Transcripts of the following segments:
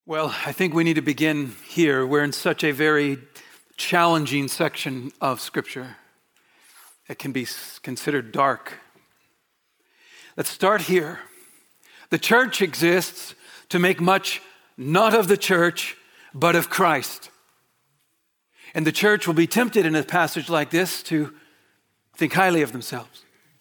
Well, I think we need to begin here. We're in such a very challenging section of Scripture. It can be considered dark. Let's start here. The church exists to make much not of the church, but of Christ. And the church will be tempted in a passage like this to think highly of themselves.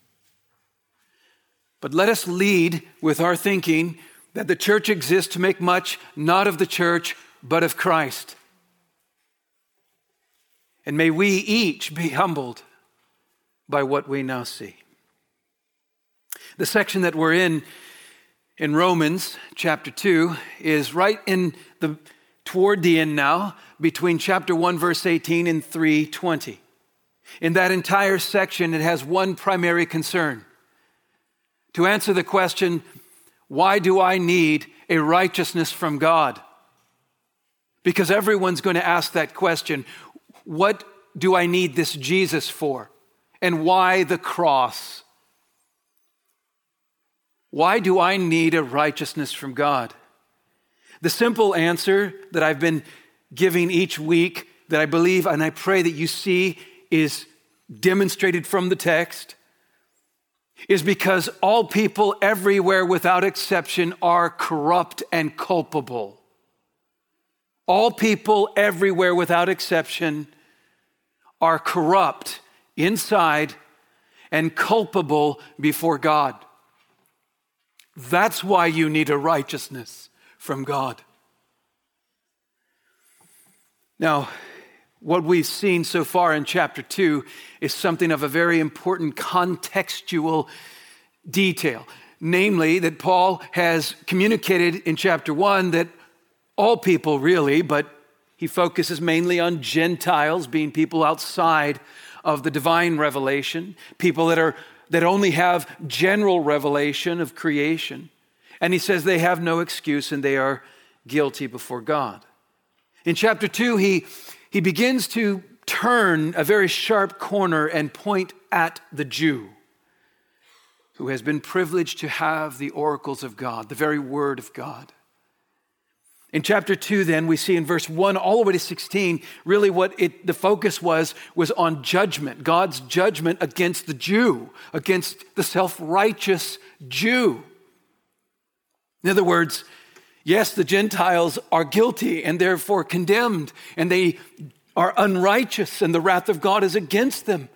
But let us lead with our thinking that the church exists to make much not of the church, but of Christ. And may we each be humbled by what we now see. The section that we're in Romans chapter 2 is right toward the end now, between chapter 1 verse 18 and 3:20. In that entire section, it has one primary concern: to answer the question, why do I need a righteousness from God? Because everyone's going to ask that question. What do I need this Jesus for? And why the cross? Why do I need a righteousness from God? The simple answer that I've been giving each week, that I believe and I pray that you see is demonstrated from the text, is because all people everywhere without exception are corrupt and culpable. All people everywhere without exception are corrupt inside and culpable before God. That's why you need a righteousness from God. Now, what we've seen so far in chapter 2 is something of a very important contextual detail. Namely, that Paul has communicated in chapter 1 that all people really, but he focuses mainly on Gentiles, being people outside of the divine revelation, people that only have general revelation of creation. And he says they have no excuse and they are guilty before God. In chapter 2, he begins to turn a very sharp corner and point at the Jew who has been privileged to have the oracles of God, the very word of God. In chapter 2, then, we see in verse 1 all the way to 16, really the focus was on judgment, God's judgment against the Jew, against the self-righteous Jew. In other words, yes, the Gentiles are guilty and therefore condemned, and they are unrighteous, and the wrath of God is against them.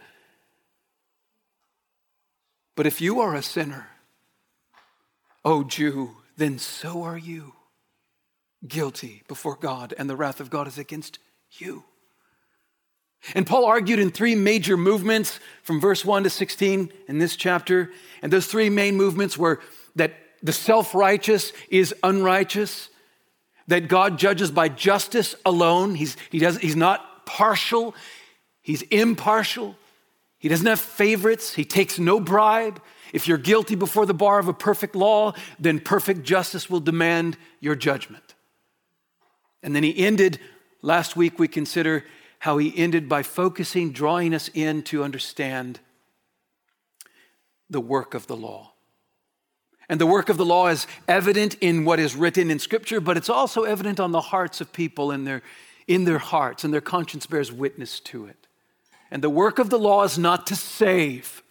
But if you are a sinner, O Jew, then so are you, guilty before God, and the wrath of God is against you. And Paul argued in three major movements from verse 1 to 16 in this chapter, and those three main movements were that the self-righteous is unrighteous, that God judges by justice alone. He's not partial, he's impartial. He doesn't have favorites, he takes no bribe. If you're guilty before the bar of a perfect law, then perfect justice will demand your judgment. And then he ended, last week we consider how he ended by drawing us in to understand the work of the law. And the work of the law is evident in what is written in Scripture, but it's also evident on the hearts of people in their hearts, and their conscience bears witness to it. And the work of the law is not to save,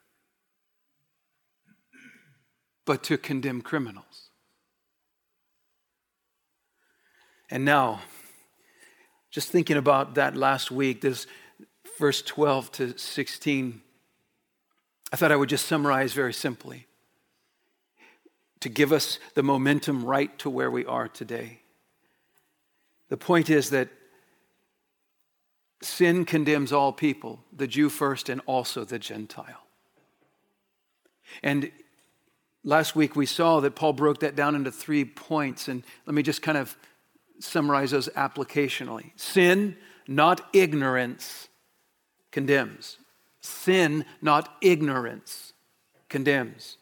but to condemn criminals. And now, just thinking about that last week, this verse 12 to 16, I thought I would just summarize very simply to give us the momentum right to where we are today. The point is that sin condemns all people, the Jew first and also the Gentile. And last week we saw that Paul broke that down into 3 points, and let me just kind of summarize those applicationally. Sin, not ignorance, condemns. Sin, not ignorance, condemns.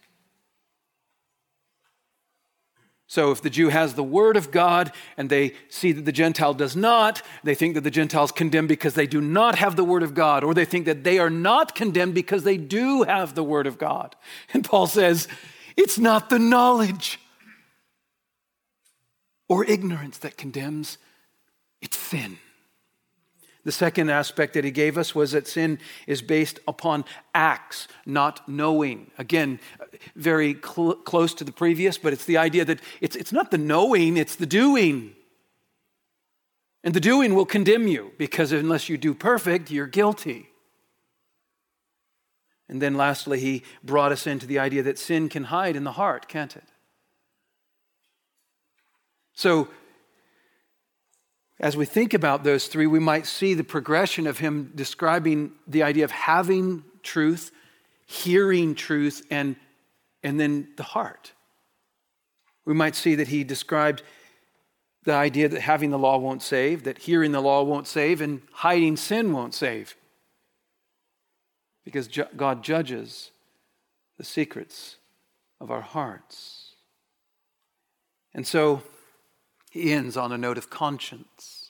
So if the Jew has the word of God and they see that the Gentile does not, they think that the Gentiles condemn because they do not have the word of God, or they think that they are not condemned because they do have the word of God. And Paul says, it's not the knowledge. or ignorance that condemns. It's sin. The second aspect that he gave us was that sin is based upon acts, not knowing. Again, very close to the previous, but it's the idea that it's not the knowing, it's the doing. And the doing will condemn you, because unless you do perfect, you're guilty. And then lastly, he brought us into the idea that sin can hide in the heart, can't it? So, as we think about those three, we might see the progression of him describing the idea of having truth, hearing truth, and then the heart. We might see that he described the idea that having the law won't save, that hearing the law won't save, and hiding sin won't save. Because God judges the secrets of our hearts. And so he ends on a note of conscience.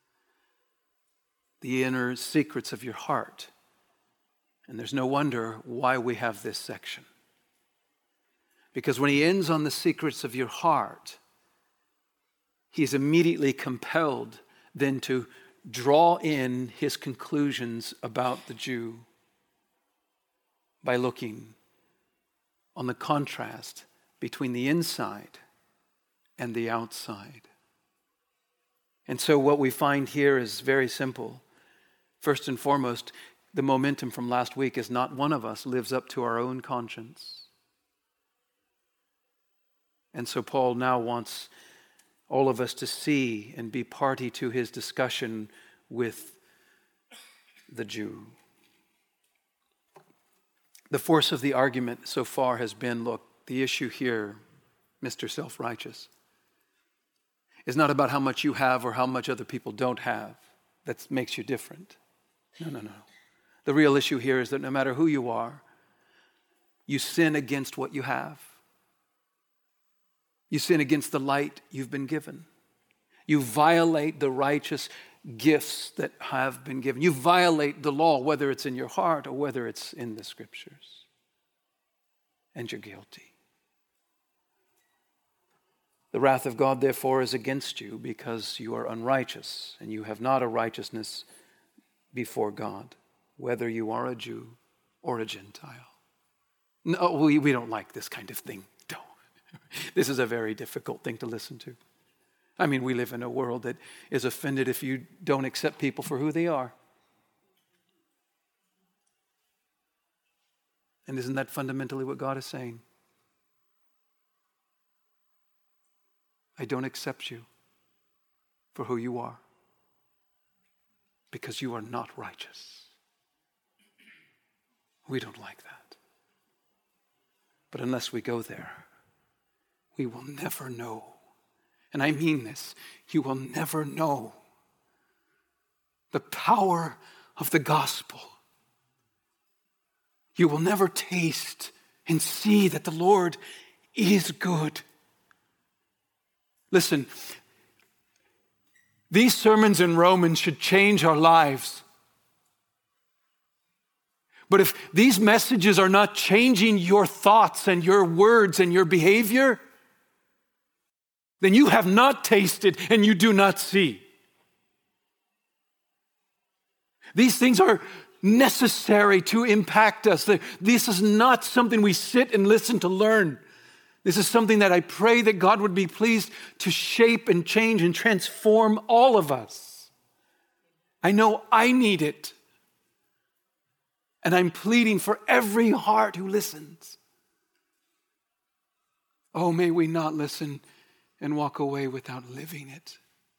The inner secrets of your heart. And there's no wonder why we have this section. Because when he ends on the secrets of your heart, he's immediately compelled then to draw in his conclusions about the Jew by looking on the contrast between the inside and the outside. And so what we find here is very simple. First and foremost, the momentum from last week is not one of us lives up to our own conscience. And so Paul now wants all of us to see and be party to his discussion with the Jew. The force of the argument so far has been, look, the issue here, Mr. Self-Righteous, is not about how much you have or how much other people don't have. That makes you different. No. The real issue here is that no matter who you are, you sin against what you have. You sin against the light you've been given. You violate the righteous gifts that have been given. You violate the law, whether it's in your heart or whether it's in the scriptures. And you're guilty. The wrath of God, therefore, is against you because you are unrighteous and you have not a righteousness before God, whether you are a Jew or a Gentile. No, we don't like this kind of thing. No. This is a very difficult thing to listen to. I mean, we live in a world that is offended if you don't accept people for who they are. And isn't that fundamentally what God is saying? I don't accept you for who you are because you are not righteous. We don't like that. But unless we go there, we will never know. And I mean this, you will never know the power of the gospel. You will never taste and see that the Lord is good. Listen, these sermons in Romans should change our lives. But if these messages are not changing your thoughts and your words and your behavior, then you have not tasted and you do not see. These things are necessary to impact us. This is not something we sit and listen to learn. This is something that I pray that God would be pleased to shape and change and transform all of us. I know I need it. And I'm pleading for every heart who listens. Oh, may we not listen and walk away without living it.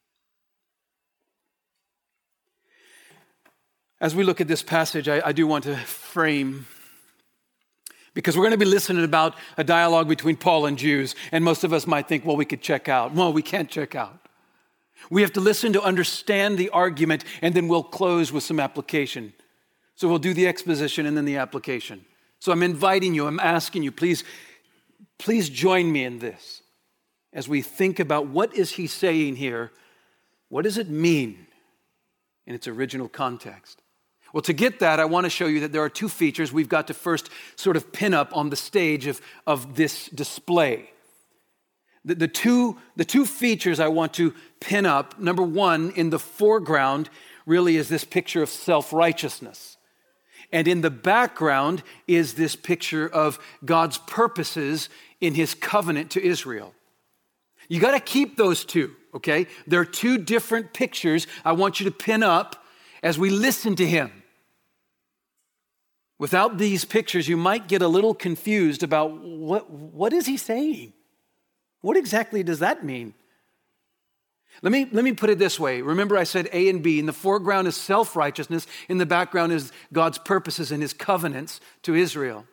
As we look at this passage, I do want to frame, because we're going to be listening about a dialogue between Paul and Jews, and most of us might think, well, we could check out. Well, we can't check out. We have to listen to understand the argument, and then we'll close with some application. So we'll do the exposition and then the application. So I'm inviting you, I'm asking you, please join me in this. As we think about what is he saying here, what does it mean in its original context? Well, to get that, I want to show you that there are two features we've got to first sort of pin up on the stage of this display. The two features I want to pin up, number one, in the foreground really is this picture of self-righteousness. And in the background is this picture of God's purposes in his covenant to Israel. You got to keep those two, okay? There are two different pictures I want you to pin up as we listen to him. Without these pictures, you might get a little confused about what is he saying? What exactly does that mean? Let me put it this way. Remember I said A and B. In the foreground is self-righteousness. In the background is God's purposes and his covenants to Israel.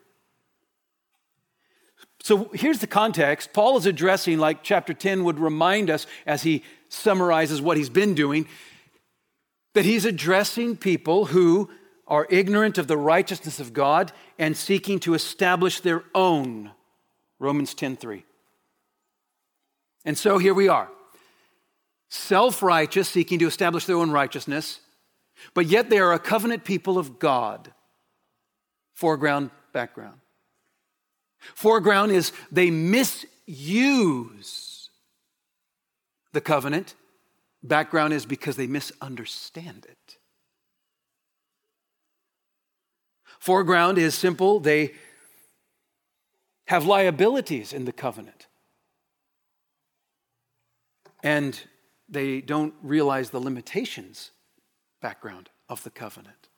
So here's the context. Paul is addressing, like chapter 10 would remind us as he summarizes what he's been doing, that he's addressing people who are ignorant of the righteousness of God and seeking to establish their own. Romans 10:3. And so here we are. Self-righteous, seeking to establish their own righteousness, but yet they are a covenant people of God. Foreground, background. Foreground is they misuse the covenant. Background is because they misunderstand it. Foreground is simple. They have liabilities in the covenant. And they don't realize the limitations, background, of the covenant.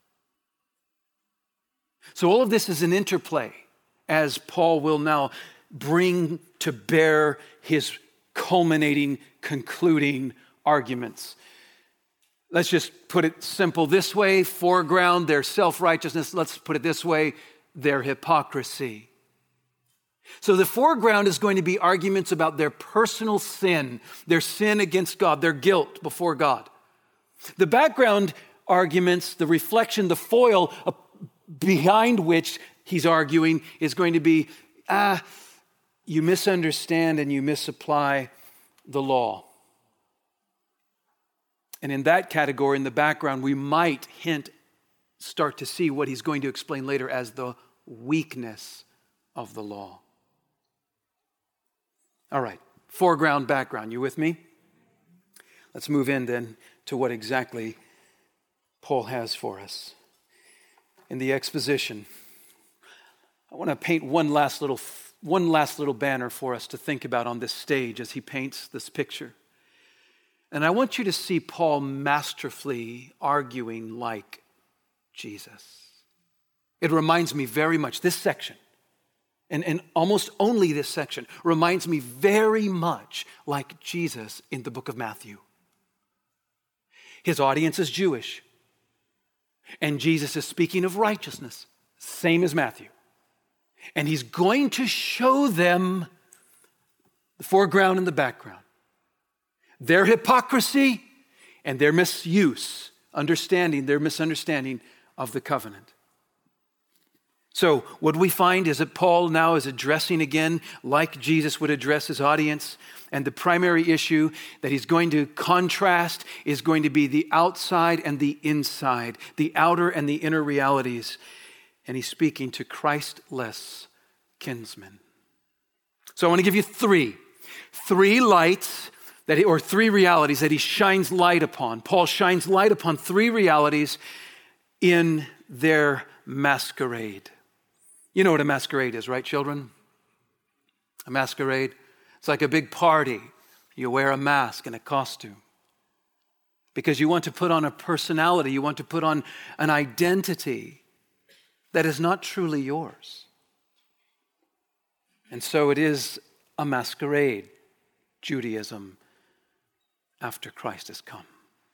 So all of this is an interplay as Paul will now bring to bear his culminating, concluding arguments. Let's just put it simple this way. Foreground, their self-righteousness. Let's put it this way, their hypocrisy. So the foreground is going to be arguments about their personal sin, their sin against God, their guilt before God. The background arguments, the reflection, the foil behind which he's arguing is going to be, you misunderstand and you misapply the law. And in that category, in the background, we might start to see what he's going to explain later as the weakness of the law. All right, foreground, background. You with me? Let's move in then to what exactly Paul has for us. In the exposition, I want to paint one last little banner for us to think about on this stage as he paints this picture. And I want you to see Paul masterfully arguing like Jesus. It reminds me very much, this section, and almost only this section, reminds me very much like Jesus in the book of Matthew. His audience is Jewish. And Jesus is speaking of righteousness, same as Matthew. And he's going to show them the foreground and the background. Their hypocrisy and their their misunderstanding of the covenant. So what we find is that Paul now is addressing again like Jesus would address his audience. And the primary issue that he's going to contrast is going to be the outside and the inside, the outer and the inner realities. And he's speaking to Christ-less kinsmen. So I want to give you three lights three realities that he shines light upon. Paul shines light upon three realities in their masquerade. You know what a masquerade is, right, children? A masquerade. It's like a big party. You wear a mask and a costume because you want to put on a personality. You want to put on an identity that is not truly yours. And so it is a masquerade, Judaism, after Christ has come.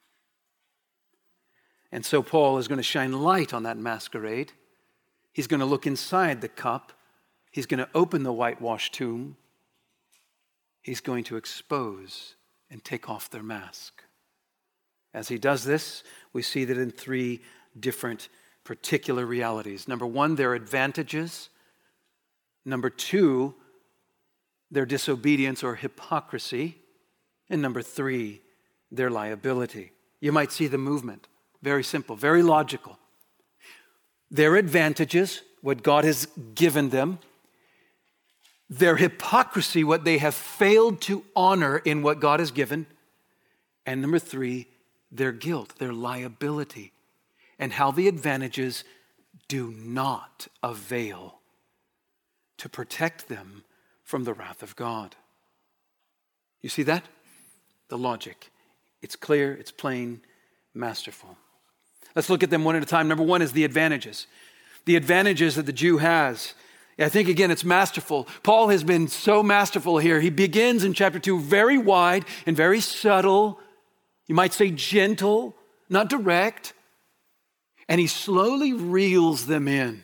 And so Paul is going to shine light on that masquerade. He's going to look inside the cup. He's going to open the whitewashed tomb. He's going to expose and take off their mask. As he does this, we see that in three different particular realities. Number one, their advantages. Number two, their disobedience or hypocrisy. And number three, their liability. You might see the movement. Very simple, very logical. Their advantages, what God has given them. their hypocrisy, what they have failed to honor in what God has given. And number three, their guilt, their liability, and how the advantages do not avail to protect them from the wrath of God. You see that? The logic. It's clear, it's plain, masterful. Let's look at them one at a time. Number one is the advantages. The advantages that the Jew has. I think, again, it's masterful. Paul has been so masterful here. He begins in chapter 2 very wide and very subtle. You might say gentle, not direct. And he slowly reels them in.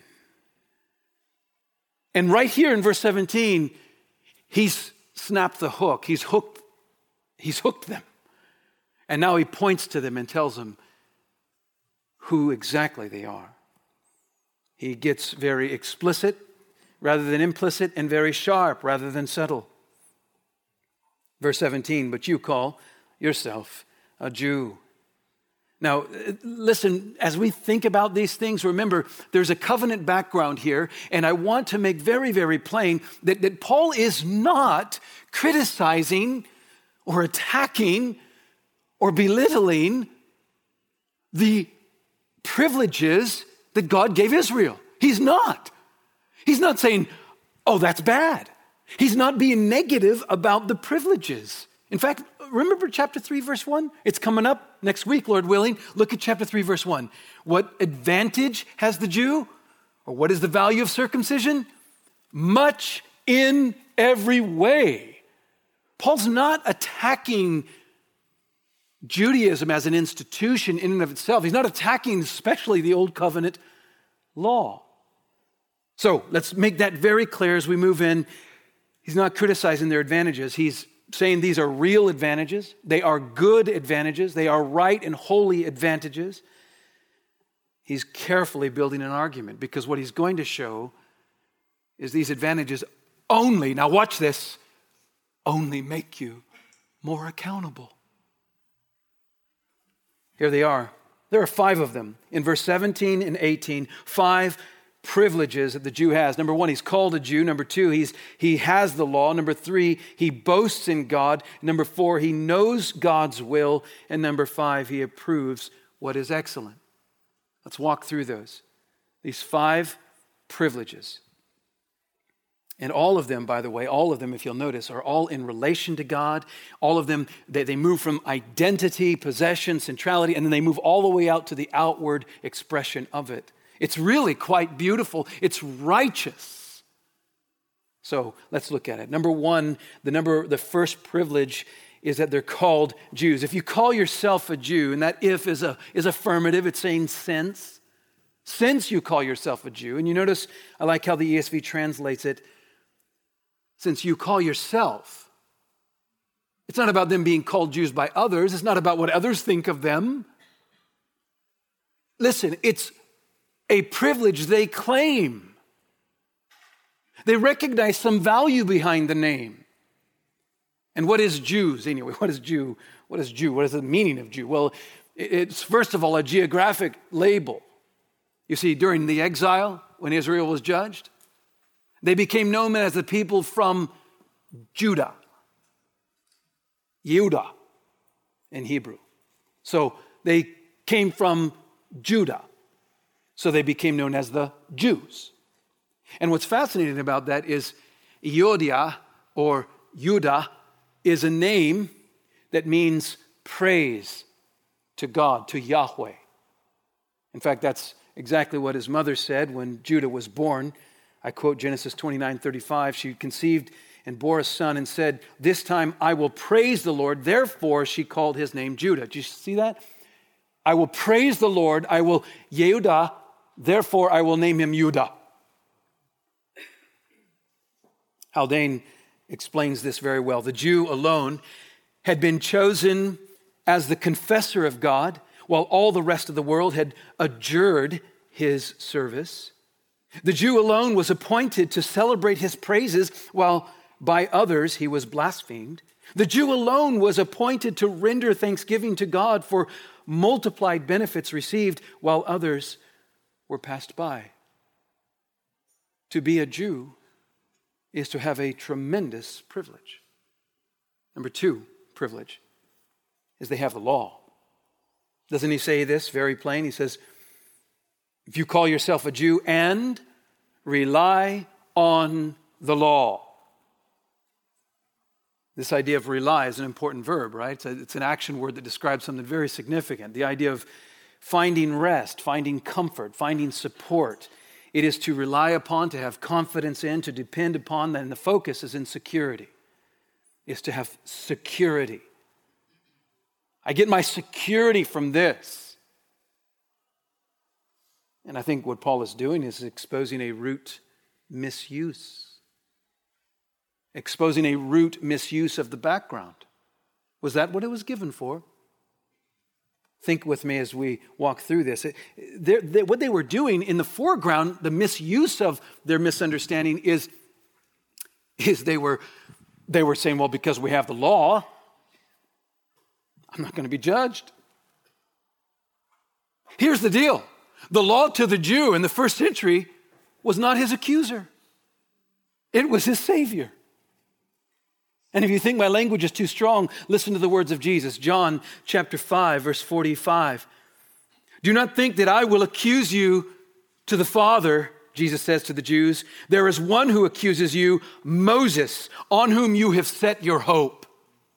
And right here in verse 17, he's snapped the hook. He's hooked them. And now he points to them and tells them who exactly they are. He gets very explicit rather than implicit, and very sharp rather than subtle. Verse 17, but you call yourself a Jew. Now, listen, as we think about these things, remember, there's a covenant background here, and I want to make very, very plain that Paul is not criticizing or attacking or belittling the privileges that God gave Israel. He's not. He's not saying, oh, that's bad. He's not being negative about the privileges. In fact, remember chapter 3, verse 1? It's coming up next week, Lord willing. Look at chapter 3, verse 1. What advantage has the Jew? Or what is the value of circumcision? Much in every way. Paul's not attacking Judaism as an institution in and of itself. He's not attacking especially the Old Covenant law. So let's make that very clear as we move in. He's not criticizing their advantages. He's saying these are real advantages. They are good advantages. They are right and holy advantages. He's carefully building an argument because what he's going to show is these advantages only, now watch this, only make you more accountable. Here they are. There are 5 of them. In verse 17 and 18, 5 privileges that the Jew has. Number 1, he's called a Jew. Number 2, he has the law. Number 3, he boasts in God. Number 4, he knows God's will. And number 5, he approves what is excellent. Let's walk through those. These 5 privileges. And all of them, by the way, all of them, if you'll notice, are all in relation to God. All of them, they move from identity, possession, centrality, and then they move all the way out to the outward expression of it. It's really quite beautiful. It's righteous. So let's look at it. Number 1, the first privilege is that they're called Jews. If you call yourself a Jew, and that if is affirmative, it's saying since you call yourself a Jew, and you notice, I like how the ESV translates it, since you call yourself. It's not about them being called Jews by others. It's not about what others think of them. Listen, it's a privilege they claim. They recognize some value behind the name. And what is Jews anyway? What is Jew? What is Jew? What is the meaning of Jew? Well, it's first of all a geographic label. You see, during the exile, when Israel was judged, they became known as the people from Judah. Yehudah in Hebrew. So they came from Judah. So they became known as the Jews. And what's fascinating about that is Yehudah or Judah is a name that means praise to God, to Yahweh. In fact, that's exactly what his mother said when Judah was born. I quote Genesis 29:35. She conceived and bore a son and said, "This time I will praise the Lord." Therefore, she called his name Judah. Do you see that? I will praise the Lord. I will Yehudah. Therefore, I will name him Judah. Haldane explains this very well. The Jew alone had been chosen as the confessor of God, while all the rest of the world had adjured his service. The Jew alone was appointed to celebrate his praises, while by others he was blasphemed. The Jew alone was appointed to render thanksgiving to God for multiplied benefits received, while others were passed by. To be a Jew is to have a tremendous privilege. Number two privilege is they have the law. Doesn't he say this very plain? He says, if you call yourself a Jew and rely on the law. This idea of rely is an important verb, right? It's an action word that describes something very significant. The idea of finding rest, finding comfort, finding support. It is to rely upon, to have confidence in, to depend upon, and the focus is in security. Is to have security. I get my security from this. And I think what Paul is doing is exposing a root misuse. Exposing a root misuse of the background. Was that what it was given for? Think with me as we walk through this. What they were doing in the foreground, the misuse of their misunderstanding is they were saying, well, because we have the law, I'm not going to be judged. Here's the deal. The law to the Jew in the first century was not his accuser. It was his Savior. And if you think my language is too strong, listen to the words of Jesus. John chapter 5, verse 45. Do not think that I will accuse you to the Father, Jesus says to the Jews. There is one who accuses you, Moses, on whom you have set your hope.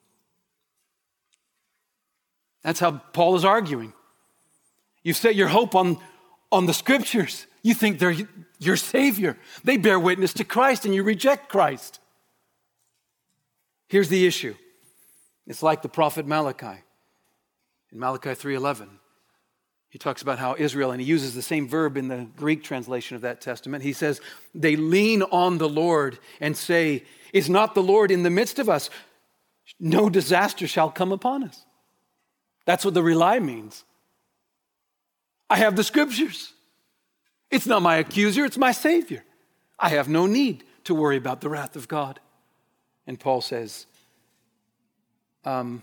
That's how Paul is arguing. You've set your hope on the scriptures. You think they're your Savior. They bear witness to Christ and you reject Christ. Here's the issue. It's like the prophet Malachi. In Malachi 3:11, he talks about how Israel, and he uses the same verb in the Greek translation of that testament. He says, they lean on the Lord and say, is not the Lord in the midst of us? No disaster shall come upon us. That's what the rely means. I have the scriptures. It's not my accuser, it's my Savior. I have no need to worry about the wrath of God. And Paul says, don't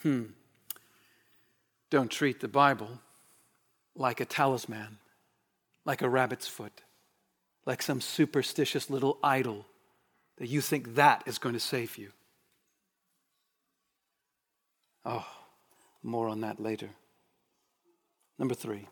treat the Bible like a talisman, like a rabbit's foot, like some superstitious little idol that you think that is going to save you. Oh, more on that later. Number three.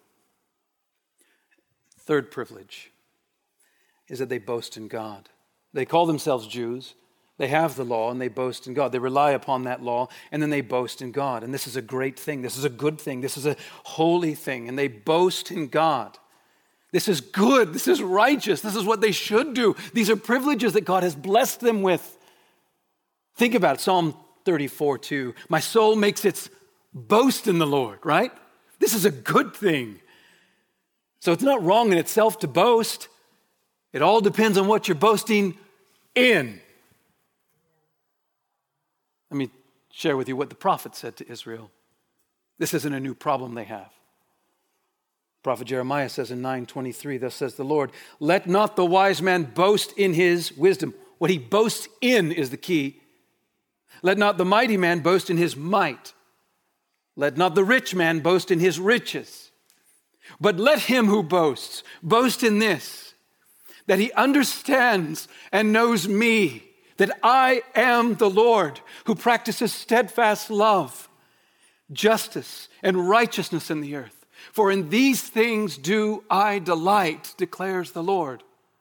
Third privilege is that they boast in God. They call themselves Jews. They have the law and they boast in God. They rely upon that law and then they boast in God. And this is a great thing. This is a good thing. This is a holy thing. And they boast in God. This is good. This is righteous. This is what they should do. These are privileges that God has blessed them with. Think about it. Psalm 34:2. My soul makes its boast in the Lord, right? This is a good thing. So it's not wrong in itself to boast. It all depends on what you're boasting in. Let me share with you what the prophet said to Israel. This isn't a new problem they have. Prophet Jeremiah says in 9:23, thus says the Lord, let not the wise man boast in his wisdom. What he boasts in is the key. Let not the mighty man boast in his might. Let not the rich man boast in his riches. But let him who boasts boast in this, that he understands and knows me, that I am the Lord who practices steadfast love, justice, and righteousness in the earth. For in these things do I delight, declares the Lord.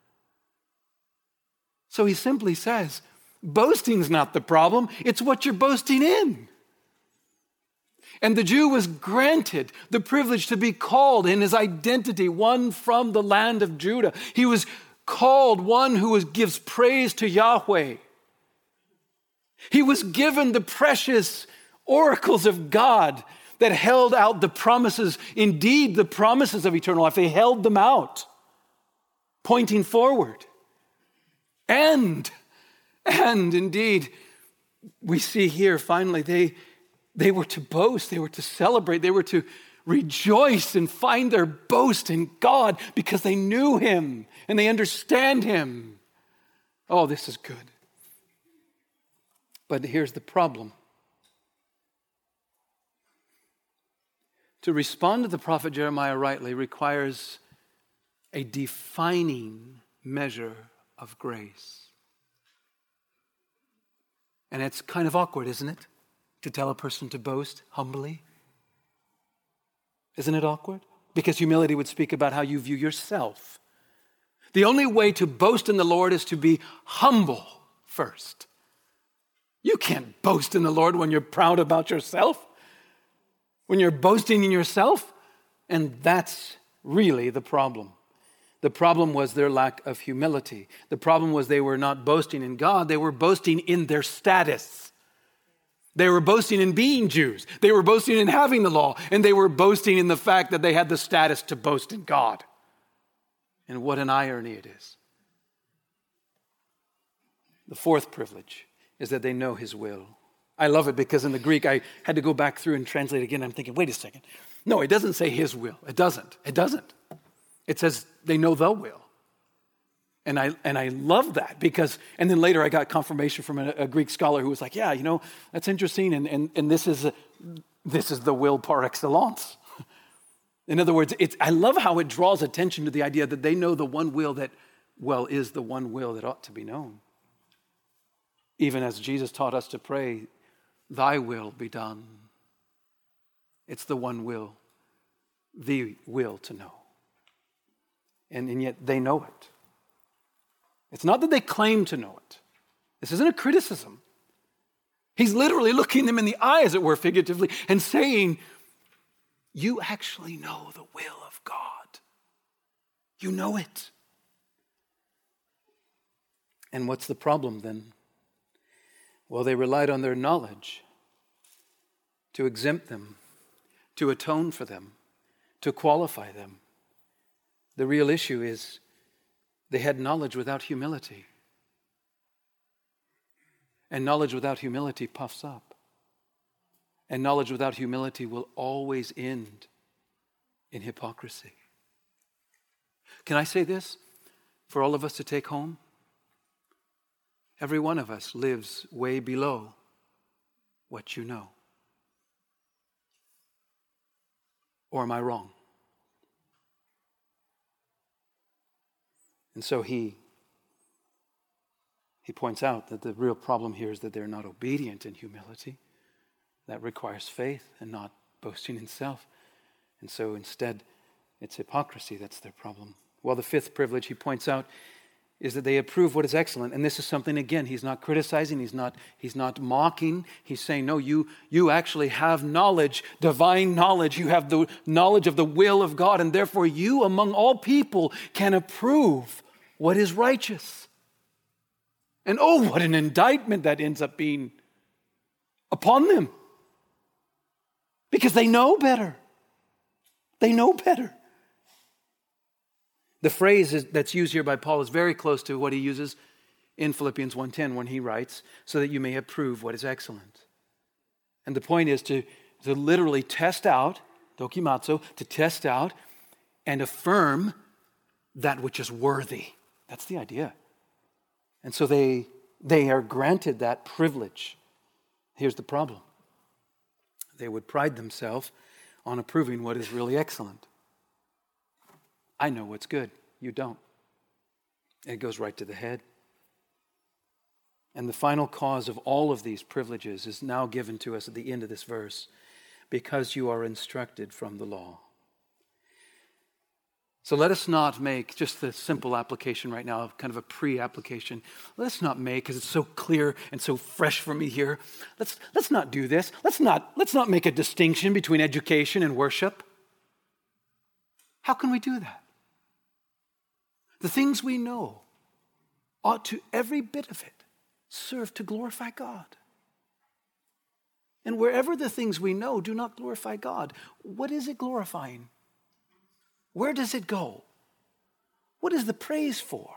So he simply says, boasting's not the problem, it's what you're boasting in. And the Jew was granted the privilege to be called in his identity, one from the land of Judah. He was called one who gives praise to Yahweh. He was given the precious oracles of God that held out the promises, indeed the promises of eternal life. They held them out, pointing forward. And indeed, we see here finally they were to boast, they were to celebrate, they were to rejoice and find their boast in God because they knew him and they understand him. Oh, this is good. But here's the problem. To respond to the prophet Jeremiah rightly requires a defining measure of grace. And it's kind of awkward, isn't it? To tell a person to boast humbly. Isn't it awkward? Because humility would speak about how you view yourself. The only way to boast in the Lord is to be humble first. You can't boast in the Lord when you're proud about yourself, when you're boasting in yourself. And that's really the problem. The problem was their lack of humility. The problem was they were not boasting in God, they were boasting in their status. They were boasting in being Jews. They were boasting in having the law. And they were boasting in the fact that they had the status to boast in God. And what an irony it is. The fourth privilege is that they know his will. I love it because in the Greek, I had to go back through and translate again. I'm thinking, wait a second. No, it doesn't say his will. It doesn't. It says they know the will. And I love that because, and then later I got confirmation from a Greek scholar who was like, yeah, that's interesting. And this is the will par excellence. In other words, I love how it draws attention to the idea that they know the one will that, is the one will that ought to be known. Even as Jesus taught us to pray, thy will be done. It's the one will, the will to know. And yet they know it. It's not that they claim to know it. This isn't a criticism. He's literally looking them in the eye, as it were, figuratively, and saying, you actually know the will of God. You know it. And what's the problem then? Well, they relied on their knowledge to exempt them, to atone for them, to qualify them. The real issue is they had knowledge without humility. And knowledge without humility puffs up. And knowledge without humility will always end in hypocrisy. Can I say this for all of us to take home? Every one of us lives way below what you know. Or am I wrong? And so he points out that the real problem here is that they're not obedient in humility. That requires faith and not boasting in self. And so instead, it's hypocrisy that's their problem. Well, the fifth privilege he points out is that they approve what is excellent. And this is something, again, he's not criticizing, he's not mocking. He's saying, no, you actually have knowledge, divine knowledge. You have the knowledge of the will of God, and therefore you, among all people, can approve what is righteous. And oh, what an indictment that ends up being upon them. Because they know better. They know better. The phrase that's used here by Paul is very close to what he uses in Philippians 1:10 when he writes, so that you may approve what is excellent. And the point is to literally test out, dokimazo, to test out and affirm that which is worthy. That's the idea. And so they are granted that privilege. Here's the problem. They would pride themselves on approving what is really excellent. I know what's good. You don't. It goes right to the head. And the final cause of all of these privileges is now given to us at the end of this verse, because you are instructed from the law. So let us not make just the simple application right now, kind of a pre-application. Let us not make, because it's so clear and so fresh for me here. Let's not do this. Let's not make a distinction between education and worship. How can we do that? The things we know ought to, every bit of it, serve to glorify God. And wherever the things we know do not glorify God, what is it glorifying? Where does it go? What is the praise for?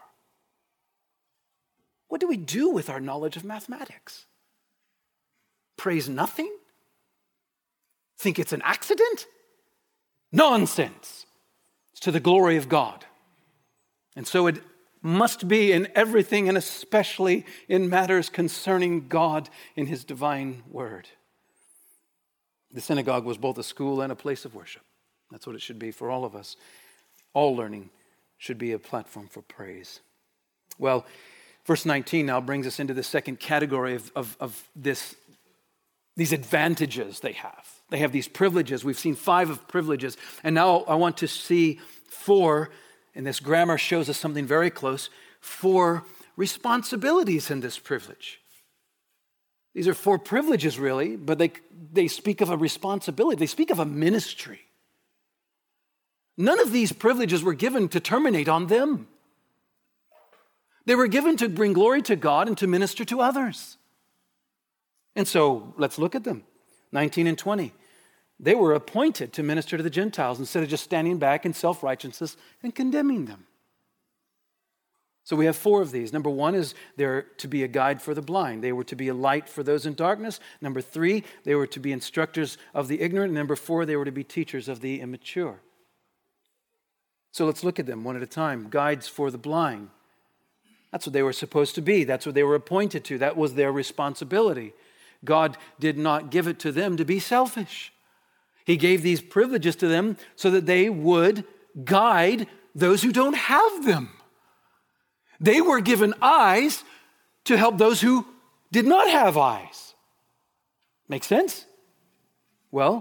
What do we do with our knowledge of mathematics? Praise nothing? Think it's an accident? Nonsense. It's to the glory of God. And so it must be in everything, and especially in matters concerning God in his divine word. The synagogue was both a school and a place of worship. That's what it should be for all of us. All learning should be a platform for praise. Well, Verse 19 now brings us into the second category of these advantages they have. They have these privileges. We've seen 5 of privileges. And now I want to see 4, and this grammar shows us something very close, 4 responsibilities in this privilege. These are 4 privileges, really, but they speak of a responsibility. They speak of a ministry. None of these privileges were given to terminate on them. They were given to bring glory to God and to minister to others. And so let's look at them. 19 and 20. They were appointed to minister to the Gentiles instead of just standing back in self-righteousness and condemning them. So we have 4 of these. Number 1 is they're to be a guide for the blind. They were to be a light for those in darkness. Number 3, they were to be instructors of the ignorant. And number 4, they were to be teachers of the immature. So let's look at them one at a time. Guides for the blind. That's what they were supposed to be. That's what they were appointed to. That was their responsibility. God did not give it to them to be selfish. He gave these privileges to them so that they would guide those who don't have them. They were given eyes to help those who did not have eyes. Make sense? Well,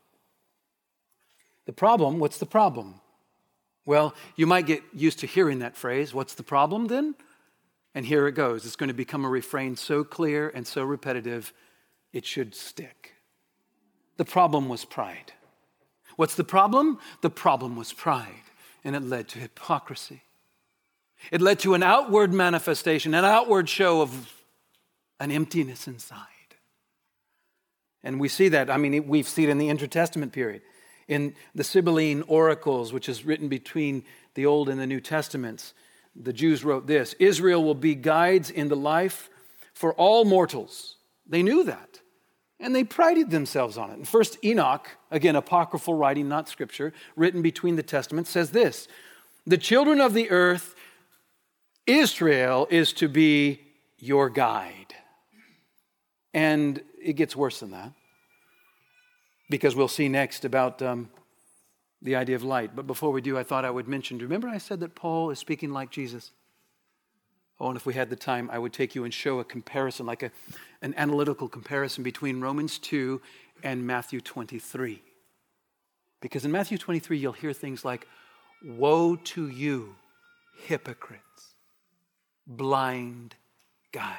what's the problem? Well, you might get used to hearing that phrase, what's the problem then? And here it goes. It's going to become a refrain so clear and so repetitive, it should stick. The problem was pride. What's the problem? The problem was pride, and it led to hypocrisy. It led to an outward manifestation, an outward show of an emptiness inside. And we see that, we see it in the Intertestament period. In the Sibylline Oracles, which is written between the Old and the New Testaments, the Jews wrote this: Israel will be guides in the life for all mortals. They knew that, and they prided themselves on it. And First Enoch, again, apocryphal writing, not scripture, written between the Testaments, says this: the children of the earth, Israel is to be your guide. And it gets worse than that, because we'll see next about the idea of light. But before we do, I thought I would mention, remember I said that Paul is speaking like Jesus? Oh, and if we had the time, I would take you and show a comparison, like an analytical comparison between Romans 2 and Matthew 23. Because in Matthew 23, you'll hear things like, woe to you, hypocrites, blind guides.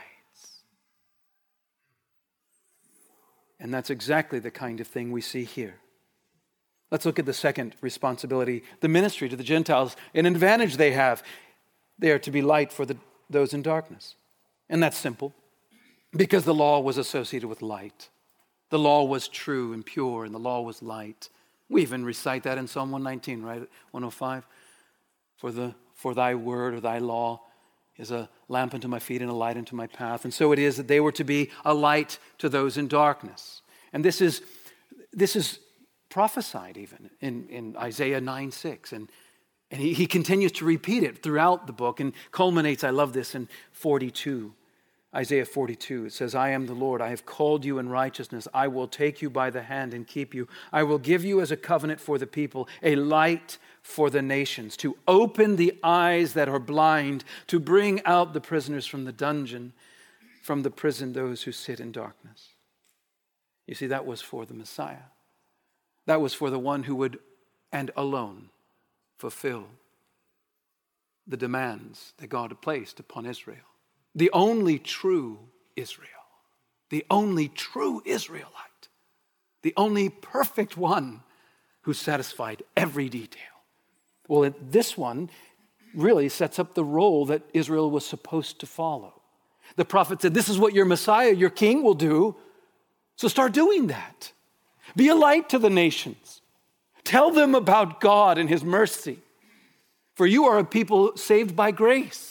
And that's exactly the kind of thing we see here. Let's look at the second responsibility, the ministry to the Gentiles. An advantage they have. They are to be light for those in darkness. And that's simple, because the law was associated with light. The law was true and pure, and the law was light. We even recite that in Psalm 119, right? 105. For thy word or thy law is a lamp unto my feet and a light unto my path. And so it is that they were to be a light to those in darkness. And this is prophesied even in Isaiah 9:6. And he continues to repeat it throughout the book and culminates, I love this, in 42. Isaiah 42, it says, I am the Lord, I have called you in righteousness. I will take you by the hand and keep you. I will give you as a covenant for the people, a light for the nations, to open the eyes that are blind, to bring out the prisoners from the dungeon, from the prison those who sit in darkness. You see, that was for the Messiah. That was for the one who would, and alone, fulfill the demands that God had placed upon Israel. The only true Israel, the only true Israelite, the only perfect one who satisfied every detail. Well, this one really sets up the role that Israel was supposed to follow. The prophet said, this is what your Messiah, your king will do, so start doing that. Be a light to the nations. Tell them about God and his mercy. For you are a people saved by grace.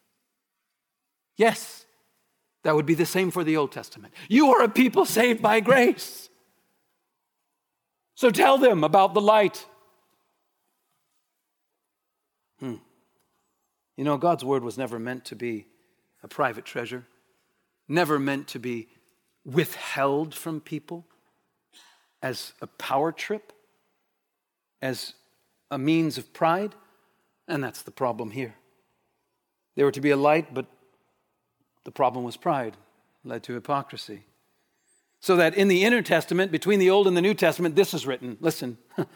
Yes, that would be the same for the Old Testament. You are a people saved by grace. So tell them about the light. You know, God's word was never meant to be a private treasure, never meant to be withheld from people as a power trip, as a means of pride. And that's the problem here. They were to be a light, but The problem was pride, led to hypocrisy. So that in the Inner Testament, between the Old and the New Testament, this is written. Listen.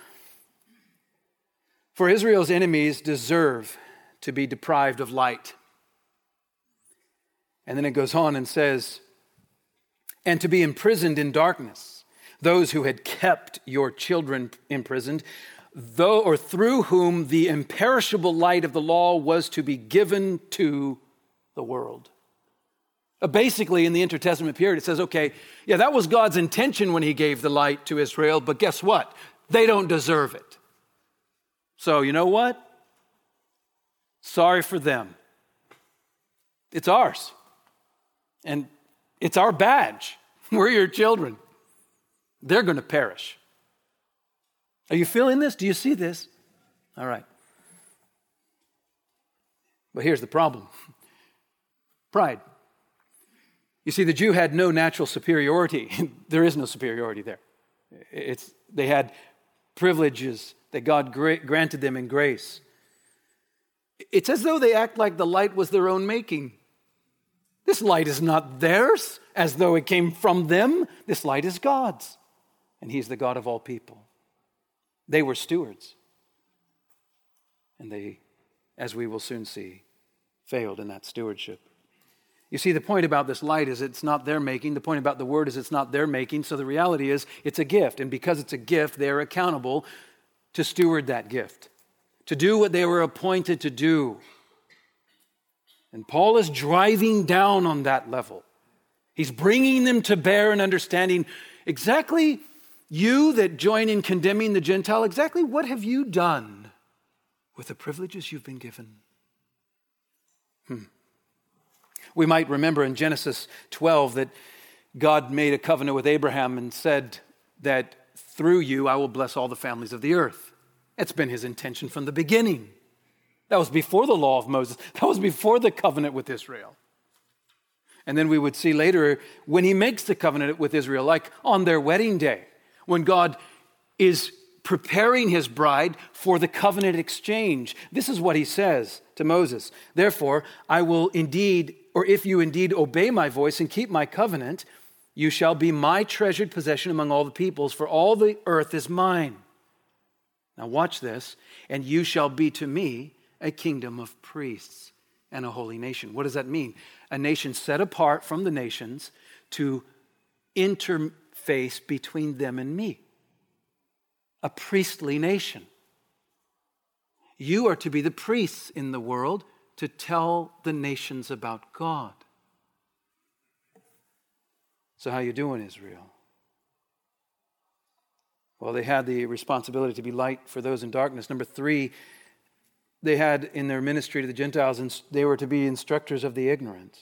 For Israel's enemies deserve to be deprived of light. And then it goes on and says, and to be imprisoned in darkness, those who had kept your children imprisoned, though or through whom the imperishable light of the law was to be given to the world. Basically, in the intertestament period, it says, okay, yeah, that was God's intention when he gave the light to Israel, but guess what? They don't deserve it. So, you know what? Sorry for them. It's ours. And it's our badge. We're your children. They're going to perish. Are you feeling this? Do you see this? All right. But here's the problem. Pride. You see, the Jew had no natural superiority. There is no superiority there. They had privileges that God granted them in grace. It's as though they act like the light was their own making. This light is not theirs, as though it came from them. This light is God's, and he's the God of all people. They were stewards, and they, as we will soon see, failed in that stewardship. You see, the point about this light is it's not their making. The point about the word is it's not their making. So the reality is it's a gift. And because it's a gift, they're accountable to steward that gift, to do what they were appointed to do. And Paul is driving down on that level. He's bringing them to bear and understanding exactly you that join in condemning the Gentile, exactly what have you done with the privileges you've been given? We might remember in Genesis 12 that God made a covenant with Abraham and said that through you I will bless all the families of the earth. It's been his intention from the beginning. That was before the law of Moses. That was before the covenant with Israel. And then we would see later when he makes the covenant with Israel, like on their wedding day, when God is preparing his bride for the covenant exchange. This is what he says to Moses. Therefore, I will indeed, or if you indeed obey my voice and keep my covenant, you shall be my treasured possession among all the peoples, for all the earth is mine. Now watch this. And you shall be to me a kingdom of priests and a holy nation. What does that mean? A nation set apart from the nations to interface between them and me. A priestly nation. You are to be the priests in the world to tell the nations about God. So how you doing, Israel? Well, they had the responsibility to be light for those in darkness. Number 3, they had in their ministry to the Gentiles, and they were to be instructors of the ignorant.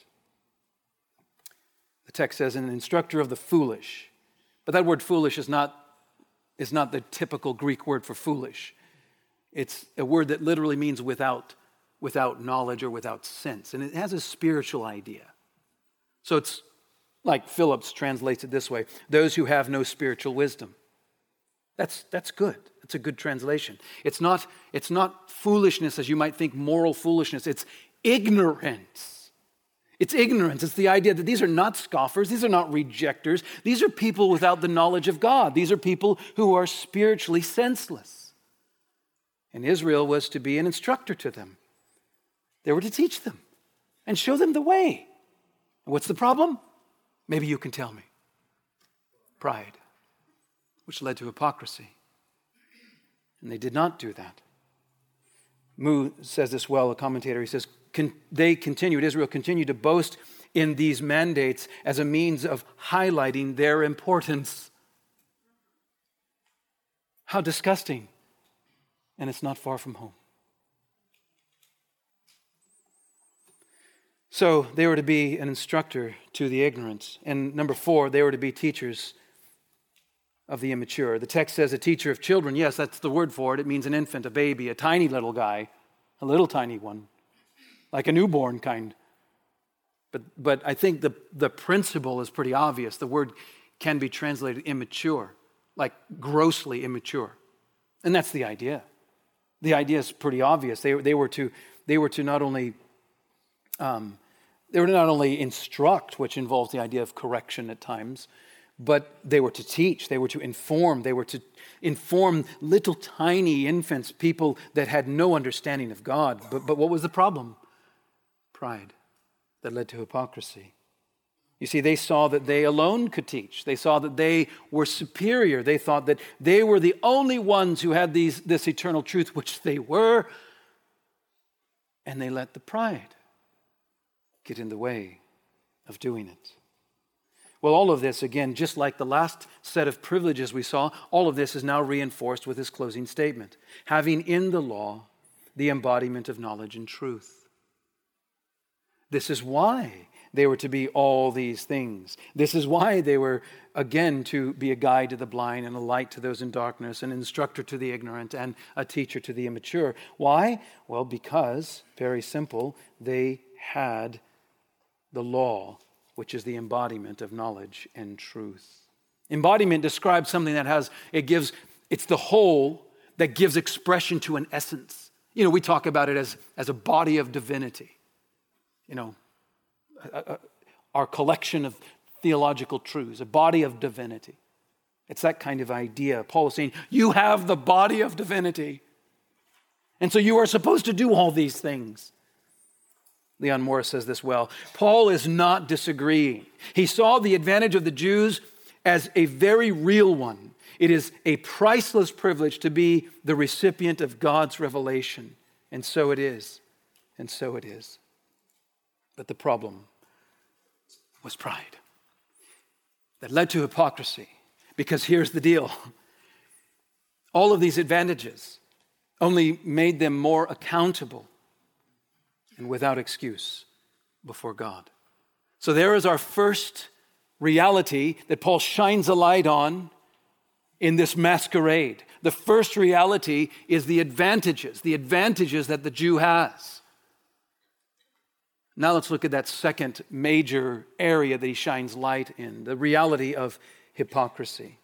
The text says, an instructor of the foolish. But that word foolish is not the typical Greek word for foolish. It's a word that literally means without knowledge or without sense. And it has a spiritual idea. So it's like Phillips translates it this way: those who have no spiritual wisdom. That's good. That's a good translation. It's not foolishness as you might think, moral foolishness. It's ignorance. It's ignorance. It's the idea that these are not scoffers. These are not rejectors. These are people without the knowledge of God. These are people who are spiritually senseless. And Israel was to be an instructor to them. They were to teach them and show them the way. And what's the problem? Maybe you can tell me. Pride, which led to hypocrisy. And they did not do that. Moo says this well, a commentator. He says, Israel continued to boast in these mandates as a means of highlighting their importance. How disgusting. And it's not far from home. So they were to be an instructor to the ignorant. And number 4, they were to be teachers of the immature. The text says a teacher of children. Yes, that's the word for it. It means an infant, a baby, a tiny little guy, a little tiny one, like a newborn kind. But I think the principle is pretty obvious. The word can be translated immature, like grossly immature. And that's the idea. The idea is pretty obvious. They were to not only They were to not only instruct, which involves the idea of correction at times, but they were to teach, they were to inform, they were to inform little tiny infants, people that had no understanding of God. But what was the problem? Pride that led to hypocrisy. You see, they saw that they alone could teach. They saw that they were superior. They thought that they were the only ones who had this eternal truth, which they were. And they let the pride get in the way of doing it. Well, all of this, again, just like the last set of privileges we saw, all of this is now reinforced with his closing statement. Having in the law the embodiment of knowledge and truth. This is why they were to be all these things. This is why they were, again, to be a guide to the blind and a light to those in darkness, an instructor to the ignorant and a teacher to the immature. Why? Well, because, very simple, they had the law, which is the embodiment of knowledge and truth. Embodiment describes something that it's the whole that gives expression to an essence. You know, we talk about it as a body of divinity. You know, our collection of theological truths, a body of divinity. It's that kind of idea. Paul is saying, you have the body of divinity. And so you are supposed to do all these things. Leon Morris says this well. Paul is not disagreeing. He saw the advantage of the Jews as a very real one. It is a priceless privilege to be the recipient of God's revelation. And so it is. And so it is. But the problem was pride that led to hypocrisy. Because here's the deal. All of these advantages only made them more accountable and without excuse before God. So there is our first reality that Paul shines a light on in this masquerade. The first reality is the advantages that the Jew has. Now let's look at that second major area that he shines light in, the reality of hypocrisy.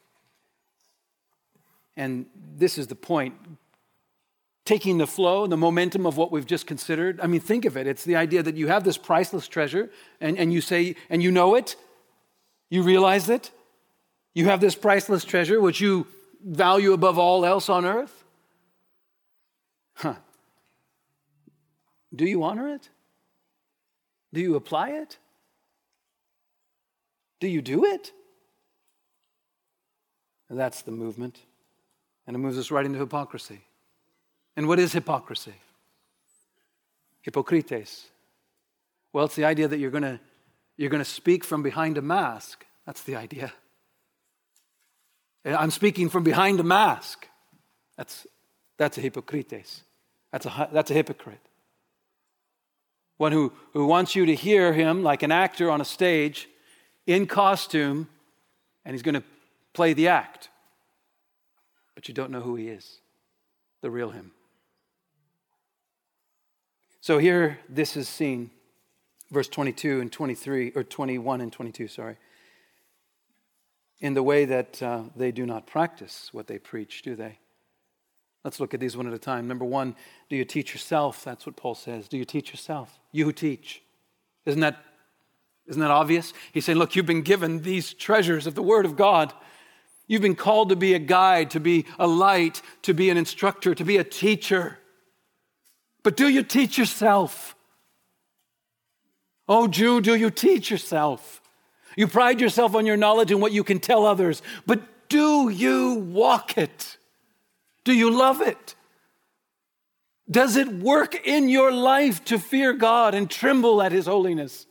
And this is the point. Taking the flow, the momentum of what we've just considered. I mean, think of it. It's the idea that you have this priceless treasure and you say, and you know it, you realize it. You have this priceless treasure which you value above all else on earth. Do you honor it? Do you apply it? Do you do it? And that's the movement. And it moves us right into hypocrisy. And what is hypocrisy? Hypocrites. Well, it's the idea that you're going to speak from behind a mask. That's the idea. I'm speaking from behind a mask. That's a hypocrites. That's a hypocrite. One who wants you to hear him like an actor on a stage in costume, and he's going to play the act. But you don't know who he is, the real him. So here, this is seen, verse 22 and 23, or 21 and 22, in the way that they do not practice what they preach, do they? Let's look at these one at a time. Number one, do you teach yourself? That's what Paul says. Do you teach yourself? You who teach. Isn't that obvious? He's saying, look, you've been given these treasures of the Word of God. You've been called to be a guide, to be a light, to be an instructor, to be a teacher. But do you teach yourself? Oh, Jew, do you teach yourself? You pride yourself on your knowledge and what you can tell others, but do you walk it? Do you love it? Does it work in your life to fear God and tremble at His holiness?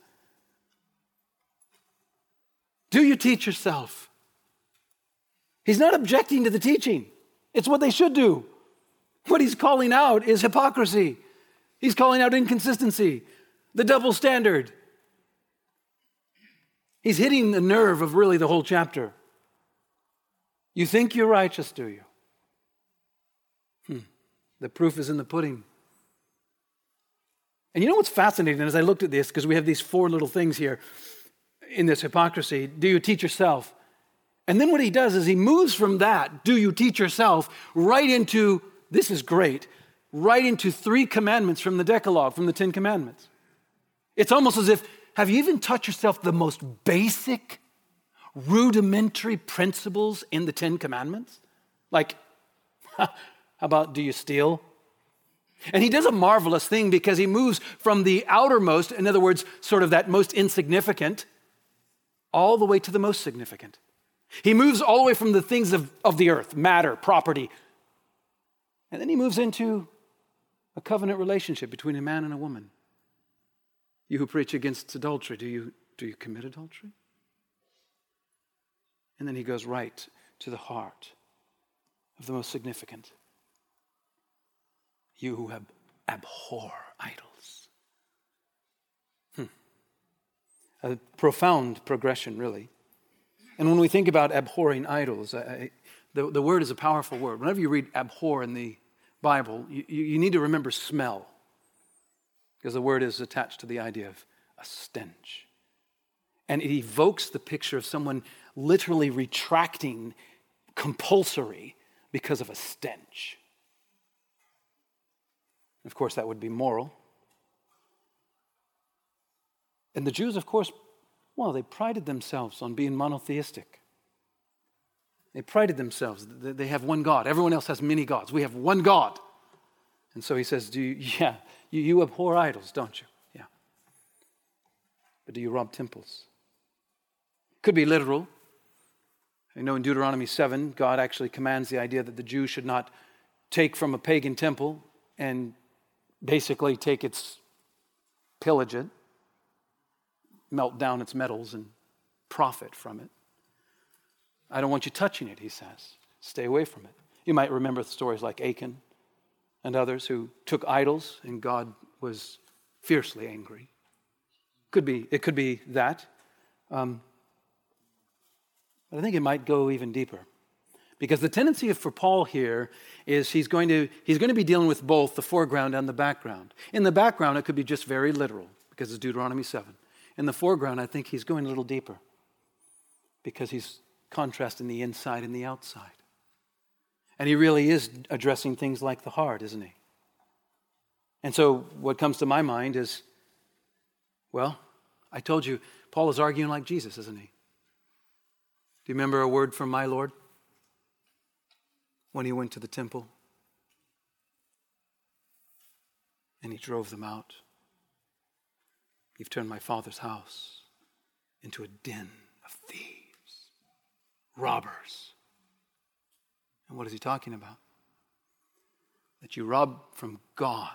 Do you teach yourself? He's not objecting to the teaching. It's what they should do. What he's calling out is hypocrisy. He's calling out inconsistency, the double standard. He's hitting the nerve of really the whole chapter. You think you're righteous, do you? The proof is in the pudding. And you know what's fascinating as I looked at this, because we have these four little things here in this hypocrisy. Do you teach yourself? And then what he does is he moves from that, do you teach yourself, right into, this is great, right into 3 commandments from the Decalogue, from the 10 Commandments. It's almost as if, Have you even taught yourself the most basic, rudimentary principles in the Ten Commandments? Like, how about, do you steal? And he does a marvelous thing because he moves from the outermost, in other words, sort of that most insignificant, all the way to the most significant. He moves all the way from the things of the earth, matter, property. And then he moves into a covenant relationship between a man and a woman. You who preach against adultery, do you commit adultery? And then he goes right to the heart of the most significant. You who abhor idols. A profound progression, really. And when we think about abhorring idols, the word is a powerful word. Whenever you read abhor in the Bible, you need to remember smell, because the word is attached to the idea of a stench. And it evokes the picture of someone literally retracting compulsory because of a stench. Of course, that would be moral. And the Jews, of course, well, they prided themselves on being monotheistic. They prided themselves. They have one God. Everyone else has many gods. We have one God. And so he says, you abhor idols, don't you? Yeah. But do you rob temples? Could be literal. I know in Deuteronomy 7, God actually commands the idea that the Jews should not take from a pagan temple and basically pillage it, melt down its metals and profit from it. I don't want you touching it, he says. Stay away from it. You might remember stories like Achan and others who took idols and God was fiercely angry. It could be that. But I think it might go even deeper. Because the tendency for Paul here is he's going to be dealing with both the foreground and the background. In the background, it could be just very literal, because it's Deuteronomy 7. In the foreground, I think he's going a little deeper, because he's contrasting the inside and the outside. And he really is addressing things like the heart, isn't he? And so what comes to my mind is, well, I told you, Paul is arguing like Jesus, isn't he? Do you remember a word from my Lord when he went to the temple and he drove them out? You've turned my Father's house into a den of thieves, robbers. And what is he talking about? That you rob from God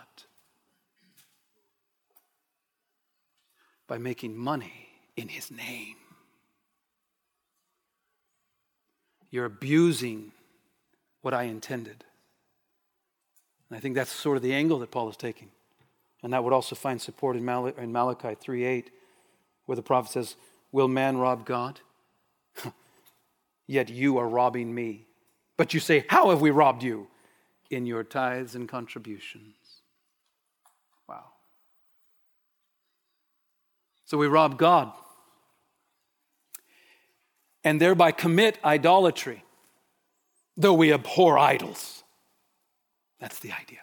by making money in his name. You're abusing what I intended. And I think that's sort of the angle that Paul is taking. And that would also find support in Malachi 3:8, where the prophet says, will man rob God? Yet you are robbing me. But you say, how have we robbed you? In your tithes and contributions. Wow. So we rob God and thereby commit idolatry, though we abhor idols. That's the idea.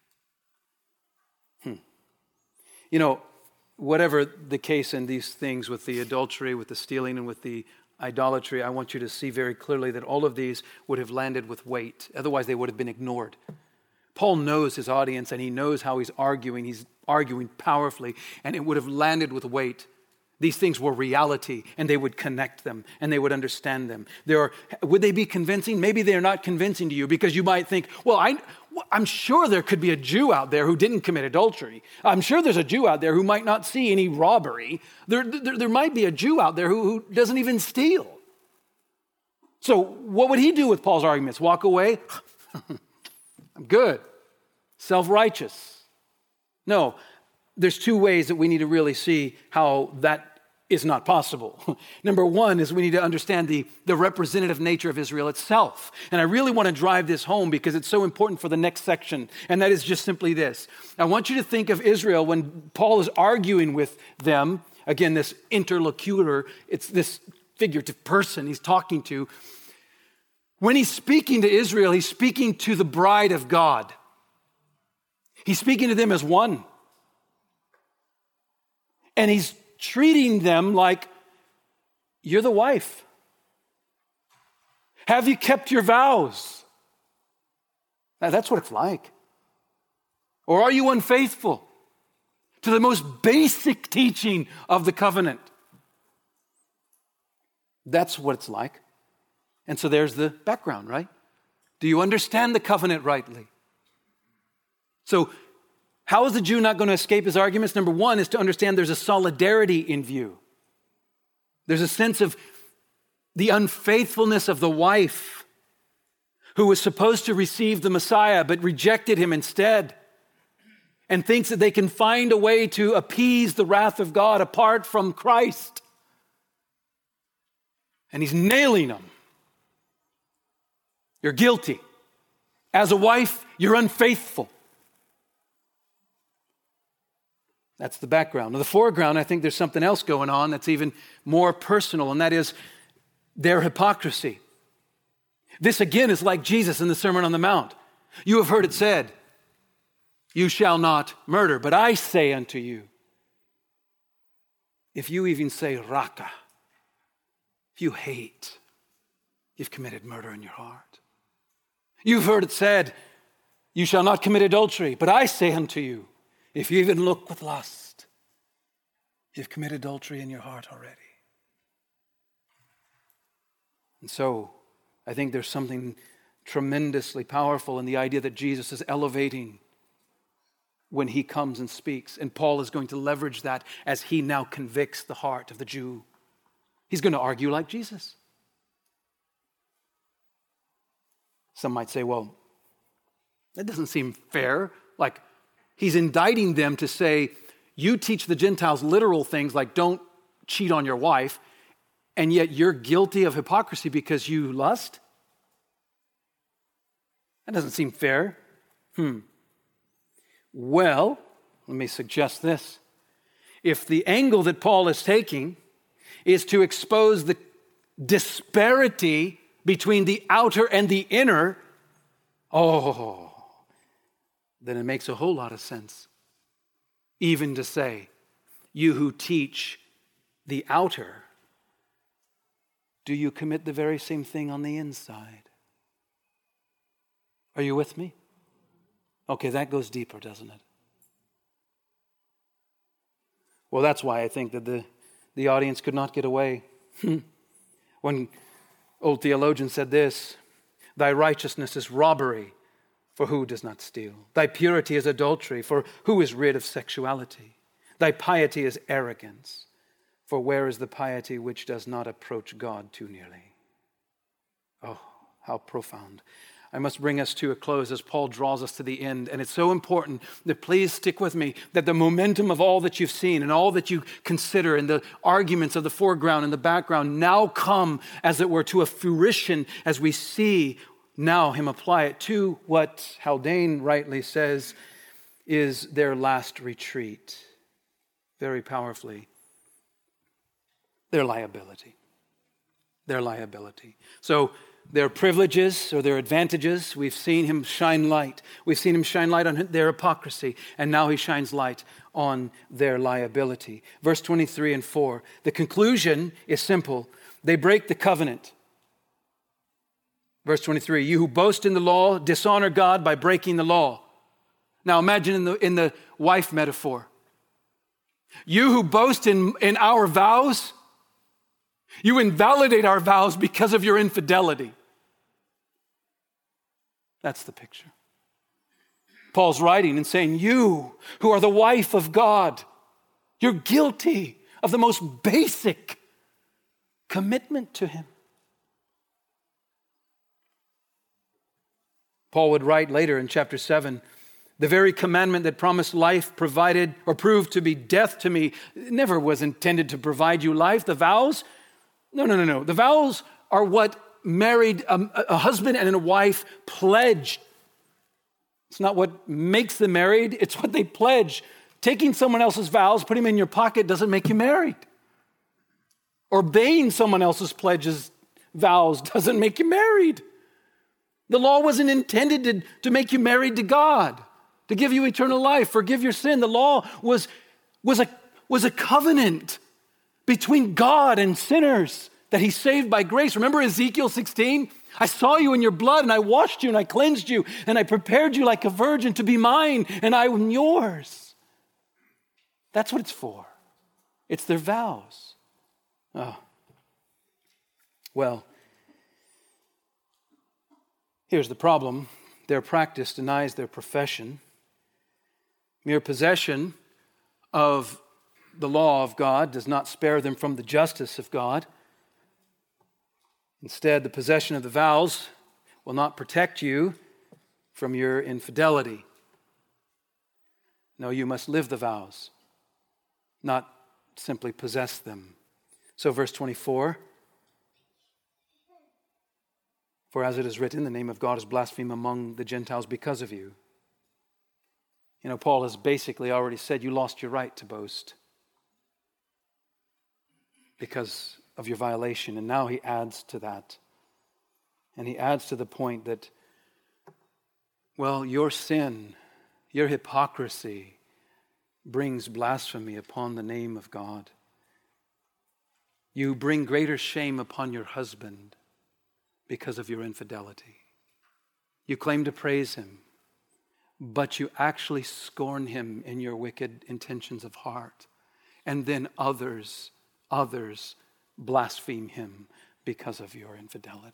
You know, whatever the case in these things with the adultery, with the stealing, and with the idolatry, I want you to see very clearly that all of these would have landed with weight. Otherwise, they would have been ignored. Paul knows his audience, and he knows how he's arguing. He's arguing powerfully, and it would have landed with weight. These things were reality, and they would connect them, and they would understand them. Would they be convincing? Maybe they're not convincing to you, because you might think, well, I'm sure there could be a Jew out there who didn't commit adultery. I'm sure there's a Jew out there who might not see any robbery. There might be a Jew out there who doesn't even steal. So what would he do with Paul's arguments? Walk away? I'm good. Self-righteous. No, there's two ways that we need to really see how that is not possible. Number one is we need to understand the representative nature of Israel itself. And I really want to drive this home because it's so important for the next section. And that is just simply this. I want you to think of Israel when Paul is arguing with them. Again, this interlocutor, it's this figurative person he's talking to. When he's speaking to Israel, he's speaking to the bride of God. He's speaking to them as one. And he's treating them like you're the wife. Have you kept your vows? Now, that's what it's like. Or are you unfaithful to the most basic teaching of the covenant? That's what it's like. And so there's the background, right? Do you understand the covenant rightly? So how is the Jew not going to escape his arguments? Number one is to understand there's a solidarity in view. There's a sense of the unfaithfulness of the wife who was supposed to receive the Messiah but rejected him instead and thinks that they can find a way to appease the wrath of God apart from Christ. And he's nailing them. You're guilty. As a wife, you're unfaithful. That's the background. In the foreground, I think there's something else going on that's even more personal, and that is their hypocrisy. This again is like Jesus in the Sermon on the Mount. You have heard it said, you shall not murder, but I say unto you, if you even say raka, if you hate, you've committed murder in your heart. You've heard it said, you shall not commit adultery, but I say unto you, if you even look with lust, you've committed adultery in your heart already. And so, I think there's something tremendously powerful in the idea that Jesus is elevating when he comes and speaks. And Paul is going to leverage that as he now convicts the heart of the Jew. He's going to argue like Jesus. Some might say, well, that doesn't seem fair. Like, he's indicting them to say, you teach the Gentiles literal things like don't cheat on your wife, and yet you're guilty of hypocrisy because you lust? That doesn't seem fair. Well, let me suggest this. If the angle that Paul is taking is to expose the disparity between the outer and the inner, then it makes a whole lot of sense. Even to say, you who teach the outer, do you commit the very same thing on the inside? Are you with me? Okay, that goes deeper, doesn't it? Well, that's why I think that the audience could not get away. When old theologian said this, thy righteousness is robbery, for who does not steal? Thy purity is adultery, for who is rid of sexuality? Thy piety is arrogance, for where is the piety which does not approach God too nearly? Oh, how profound. I must bring us to a close as Paul draws us to the end. And it's so important that please stick with me, that the momentum of all that you've seen and all that you consider and the arguments of the foreground and the background now come, as it were, to a fruition as we see now him apply it to what Haldane rightly says is their last retreat. Very powerfully. Their liability. Their liability. So, their privileges or their advantages, we've seen him shine light. We've seen him shine light on their hypocrisy, and now he shines light on their liability. Verse 23 and 4, the conclusion is simple. They break the covenant. Verse 23, you who boast in the law, dishonor God by breaking the law. Now imagine in the wife metaphor. You who boast in our vows, you invalidate our vows because of your infidelity. That's the picture. Paul's writing and saying, you who are the wife of God, you're guilty of the most basic commitment to him. Paul would write later in chapter 7, the very commandment that promised life provided or proved to be death to me never was intended to provide you life. The vows, no. The vows are what married a husband and a wife pledge. It's not what makes them married, it's what they pledge. Taking someone else's vows, putting them in your pocket doesn't make you married. Obeying someone else's pledges, vows, doesn't make you married. The law wasn't intended to make you married to God, to give you eternal life, forgive your sin. The law was a covenant between God and sinners that he's saved by grace. Remember Ezekiel 16? I saw you in your blood, and I washed you, and I cleansed you, and I prepared you like a virgin to be mine, and I am yours. That's what it's for. It's their vows. Oh. Well, here's the problem. Their practice denies their profession. Mere possession of the law of God does not spare them from the justice of God. Instead, the possession of the vows will not protect you from your infidelity. No, you must live the vows, not simply possess them. So verse 24, for as it is written, the name of God is blasphemed among the Gentiles because of you. You know, Paul has basically already said you lost your right to boast because of your violation. And now he adds to that. And he adds to the point that, well, your sin, your hypocrisy brings blasphemy upon the name of God. You bring greater shame upon your husband because of your infidelity. You claim to praise him, but you actually scorn him in your wicked intentions of heart. And then others blaspheme him because of your infidelity.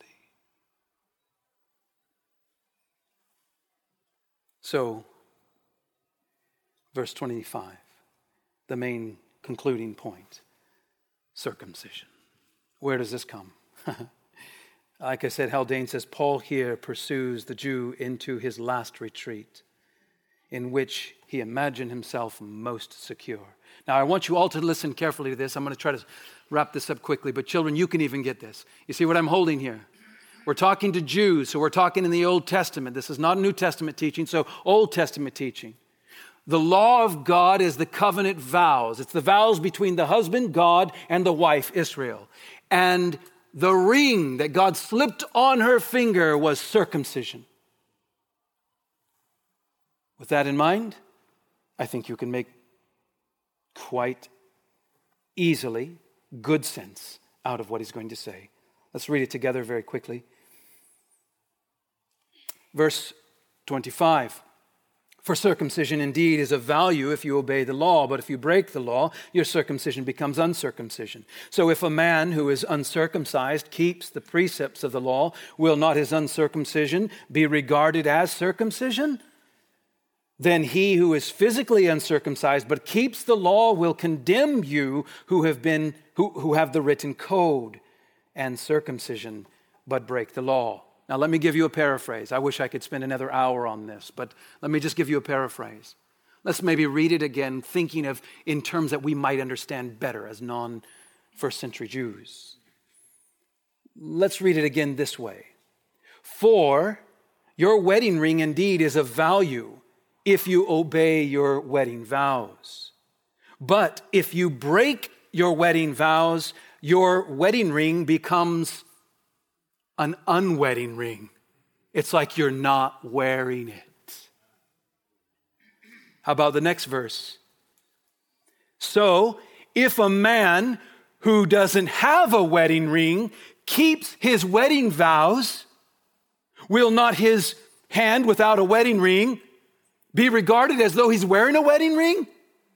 So, verse 25, the main concluding point, circumcision. Where does this come? Like I said, Haldane says, Paul here pursues the Jew into his last retreat, in which he imagined himself most secure. Now, I want you all to listen carefully to this. I'm going to try to wrap this up quickly, but children, you can even get this. You see what I'm holding here? We're talking to Jews, so we're talking in the Old Testament. This is not New Testament teaching, so Old Testament teaching. The law of God is the covenant vows. It's the vows between the husband, God, and the wife, Israel. And the ring that God slipped on her finger was circumcision. With that in mind, I think you can make quite easily good sense out of what he's going to say. Let's read it together very quickly. Verse 25. For circumcision indeed is of value if you obey the law, but if you break the law, your circumcision becomes uncircumcision. So if a man who is uncircumcised keeps the precepts of the law, will not his uncircumcision be regarded as circumcision? Then he who is physically uncircumcised but keeps the law will condemn you who have the written code and circumcision but break the law. Now let me give you a paraphrase. I wish I could spend another hour on this, but let me just give you a paraphrase. Let's maybe read it again, thinking of in terms that we might understand better as non-first century Jews. Let's read it again this way. For your wedding ring indeed is of value if you obey your wedding vows. But if you break your wedding vows, your wedding ring becomes an unwedding ring. It's like you're not wearing it. How about the next verse? So, if a man who doesn't have a wedding ring keeps his wedding vows, will not his hand without a wedding ring be regarded as though he's wearing a wedding ring?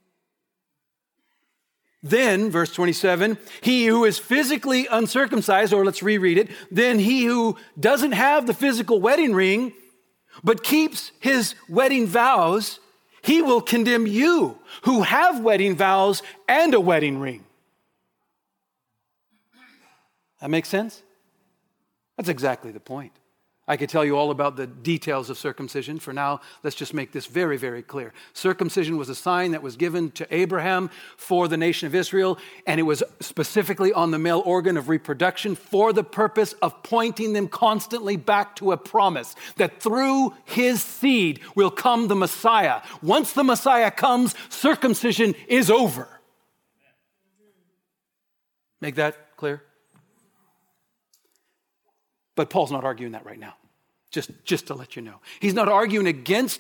Then, verse 27, he who is physically uncircumcised, or let's reread it, then he who doesn't have the physical wedding ring, but keeps his wedding vows, he will condemn you who have wedding vows and a wedding ring. That makes sense? That's exactly the point. I could tell you all about the details of circumcision. For now, let's just make this very, very clear. Circumcision was a sign that was given to Abraham for the nation of Israel, and it was specifically on the male organ of reproduction for the purpose of pointing them constantly back to a promise that through his seed will come the Messiah. Once the Messiah comes, circumcision is over. Make that clear? But Paul's not arguing that right now, just to let you know. He's not arguing against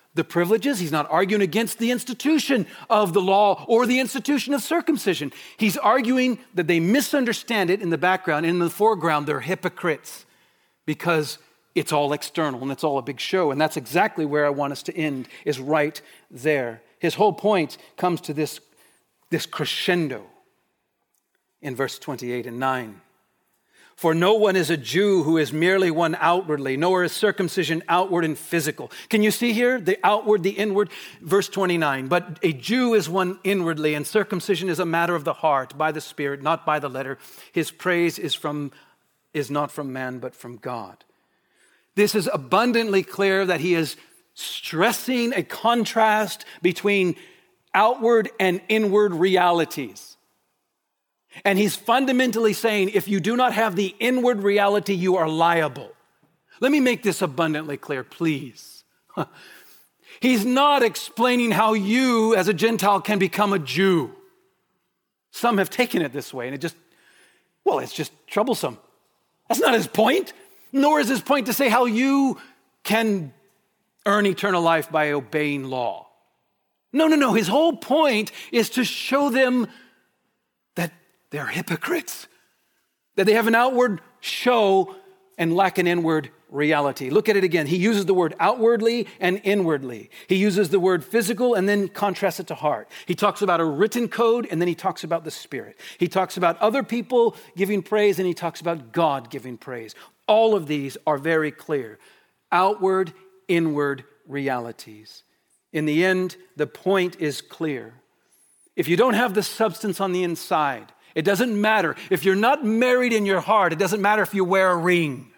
the privileges. He's not arguing against the institution of the law or the institution of circumcision. He's arguing that they misunderstand it in the background. In the foreground, they're hypocrites because it's all external and it's all a big show. And that's exactly where I want us to end, is right there. His whole point comes to this crescendo in verse 28 and 9. For no one is a Jew who is merely one outwardly, nor is circumcision outward and physical. Can you see here the outward, the inward? Verse 29, but a Jew is one inwardly, and circumcision is a matter of the heart, by the Spirit, not by the letter. His praise is not from man, but from God. This is abundantly clear that he is stressing a contrast between outward and inward realities. And he's fundamentally saying, if you do not have the inward reality, you are liable. Let me make this abundantly clear, please. He's not explaining how you, as a Gentile, can become a Jew. Some have taken it this way, and it's just troublesome. That's not his point, nor is his point to say how you can earn eternal life by obeying law. No. His whole point is to show them that they're hypocrites, that they have an outward show and lack an inward reality. Look at it again. He uses the word outwardly and inwardly. He uses the word physical and then contrasts it to heart. He talks about a written code and then he talks about the Spirit. He talks about other people giving praise and he talks about God giving praise. All of these are very clear. Outward, inward realities. In the end, the point is clear. If you don't have the substance on the inside, it doesn't matter. If you're not married in your heart, it doesn't matter if you wear a ring.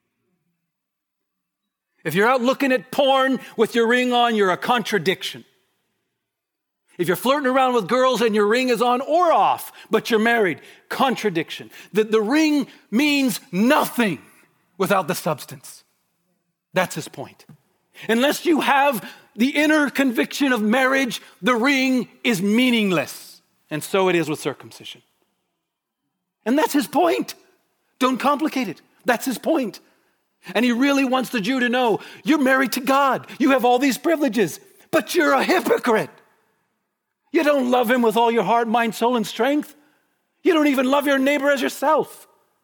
If you're out looking at porn with your ring on, you're a contradiction. If you're flirting around with girls and your ring is on or off, but you're married, contradiction. The ring means nothing without the substance. That's his point. Unless you have the inner conviction of marriage, the ring is meaningless. And so it is with circumcision. And that's his point. Don't complicate it. That's his point. And he really wants the Jew to know, you're married to God. You have all these privileges, but you're a hypocrite. You don't love him with all your heart, mind, soul, and strength. You don't even love your neighbor as yourself.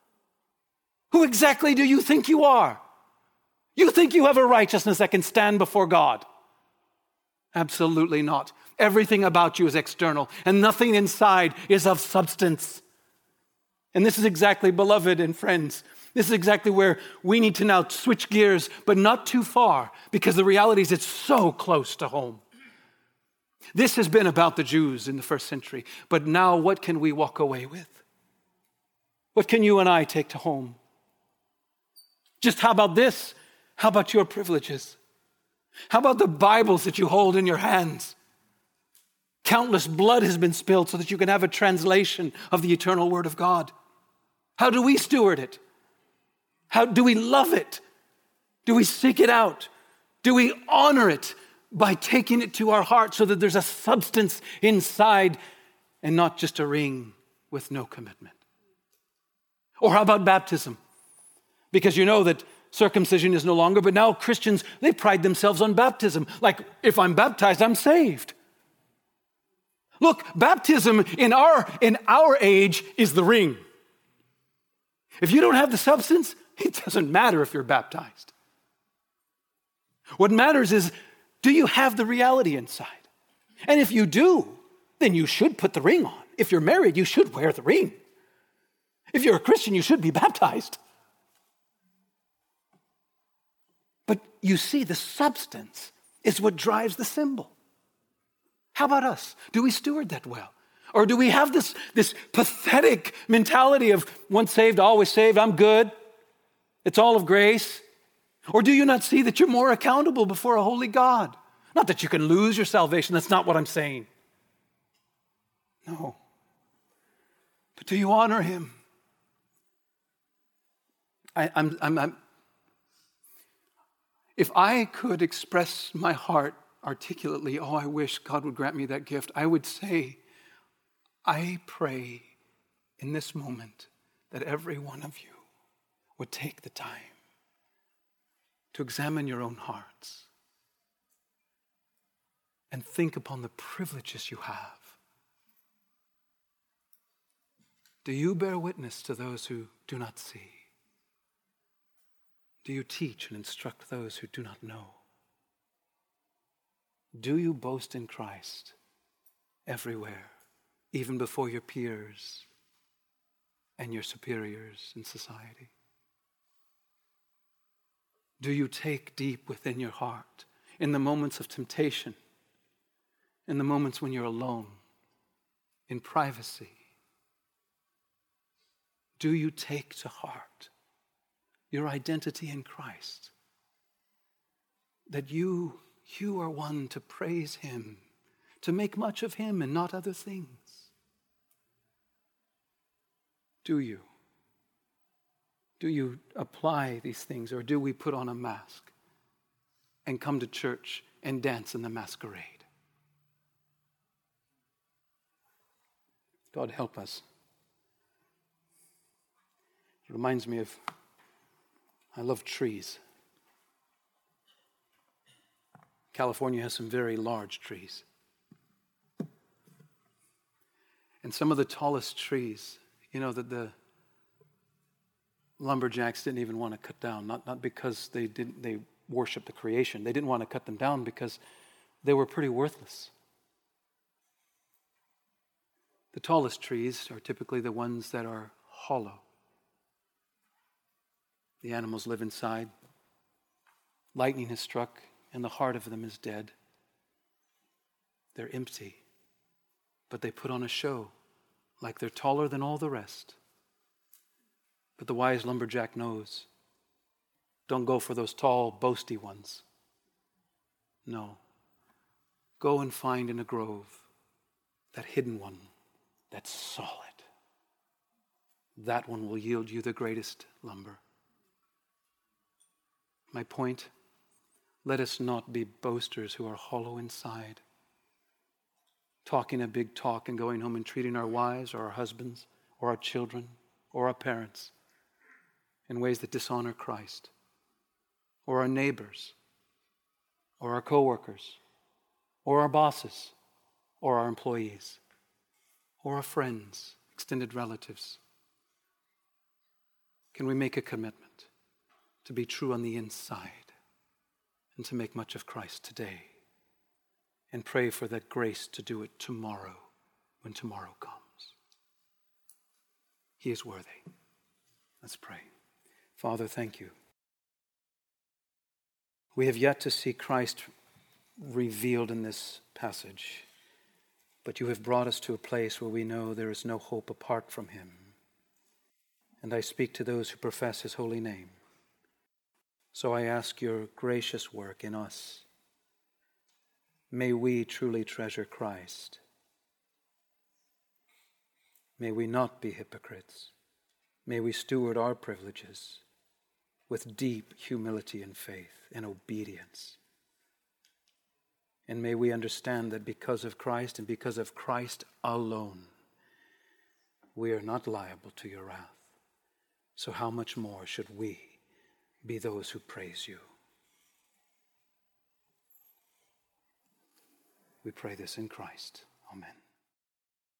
Who exactly do you think you are? You think you have a righteousness that can stand before God? Absolutely not. Everything about you is external, and nothing inside is of substance. And this is exactly, beloved and friends, this is exactly where we need to now switch gears, but not too far, because the reality is it's so close to home. This has been about the Jews in the first century, but now what can we walk away with? What can you and I take to home? Just how about this? How about your privileges? How about the Bibles that you hold in your hands? Countless blood has been spilled so that you can have a translation of the eternal Word of God. How do we steward it? How do we love it? Do we seek it out? Do we honor it by taking it to our heart so that there's a substance inside and not just a ring with no commitment? Or how about baptism? Because you know that circumcision is no longer, but now Christians, they pride themselves on baptism. Like, if I'm baptized, I'm saved. Look, baptism in our age is the ring. If you don't have the substance, it doesn't matter if you're baptized. What matters is, do you have the reality inside? And if you do, then you should put the ring on. If you're married, you should wear the ring. If you're a Christian, you should be baptized. But you see, the substance is what drives the symbol. How about us? Do we steward that well? Or do we have this pathetic mentality of once saved, always saved, I'm good, it's all of grace? Or do you not see that you're more accountable before a holy God? Not that you can lose your salvation, that's not what I'm saying. No. But do you honor him? If I could express my heart articulately, oh, I wish God would grant me that gift, I would say, I pray in this moment that every one of you would take the time to examine your own hearts. and think upon the privileges you have. Do you bear witness to those who do not see? Do you teach and instruct those who do not know? Do you boast in Christ everywhere, even before your peers and your superiors in society? Do you take deep within your heart, in the moments of temptation, in the moments when you're alone, in privacy? Do you take to heart your identity in Christ? That you are one to praise Him, to make much of Him and not other things. Do you? Do you apply these things, or do we put on a mask and come to church and dance in the masquerade? God help us. It reminds me of, I love trees. California has some very large trees. And some of the tallest trees, that the lumberjacks didn't even want to cut down, not because they worshiped the creation. They didn't want to cut them down because they were pretty worthless. The tallest trees are typically the ones that are hollow. The animals live inside. Lightning has struck, and the heart of them is dead. They're empty, but they put on a show like they're taller than all the rest. But the wise lumberjack knows, don't go for those tall, boasty ones. No. Go and find in a grove that hidden one that's solid. That one will yield you the greatest lumber. My point, let us not be boasters who are hollow inside, talking a big talk and going home and treating our wives or our husbands or our children or our parents in ways that dishonor Christ, or our neighbors, or our coworkers, or our bosses, or our employees, or our friends, extended relatives. Can we make a commitment to be true on the inside and to make much of Christ today, and pray for that grace to do it tomorrow when tomorrow comes? He is worthy. Let's pray. Father, thank you. We have yet to see Christ revealed in this passage, but you have brought us to a place where we know there is no hope apart from him. And I speak to those who profess his holy name. So I ask your gracious work in us. May we truly treasure Christ. May we not be hypocrites. May we steward our privileges with deep humility and faith and obedience. And may we understand that because of Christ and because of Christ alone, we are not liable to your wrath. So how much more should we be those who praise you? We pray this in Christ. Amen.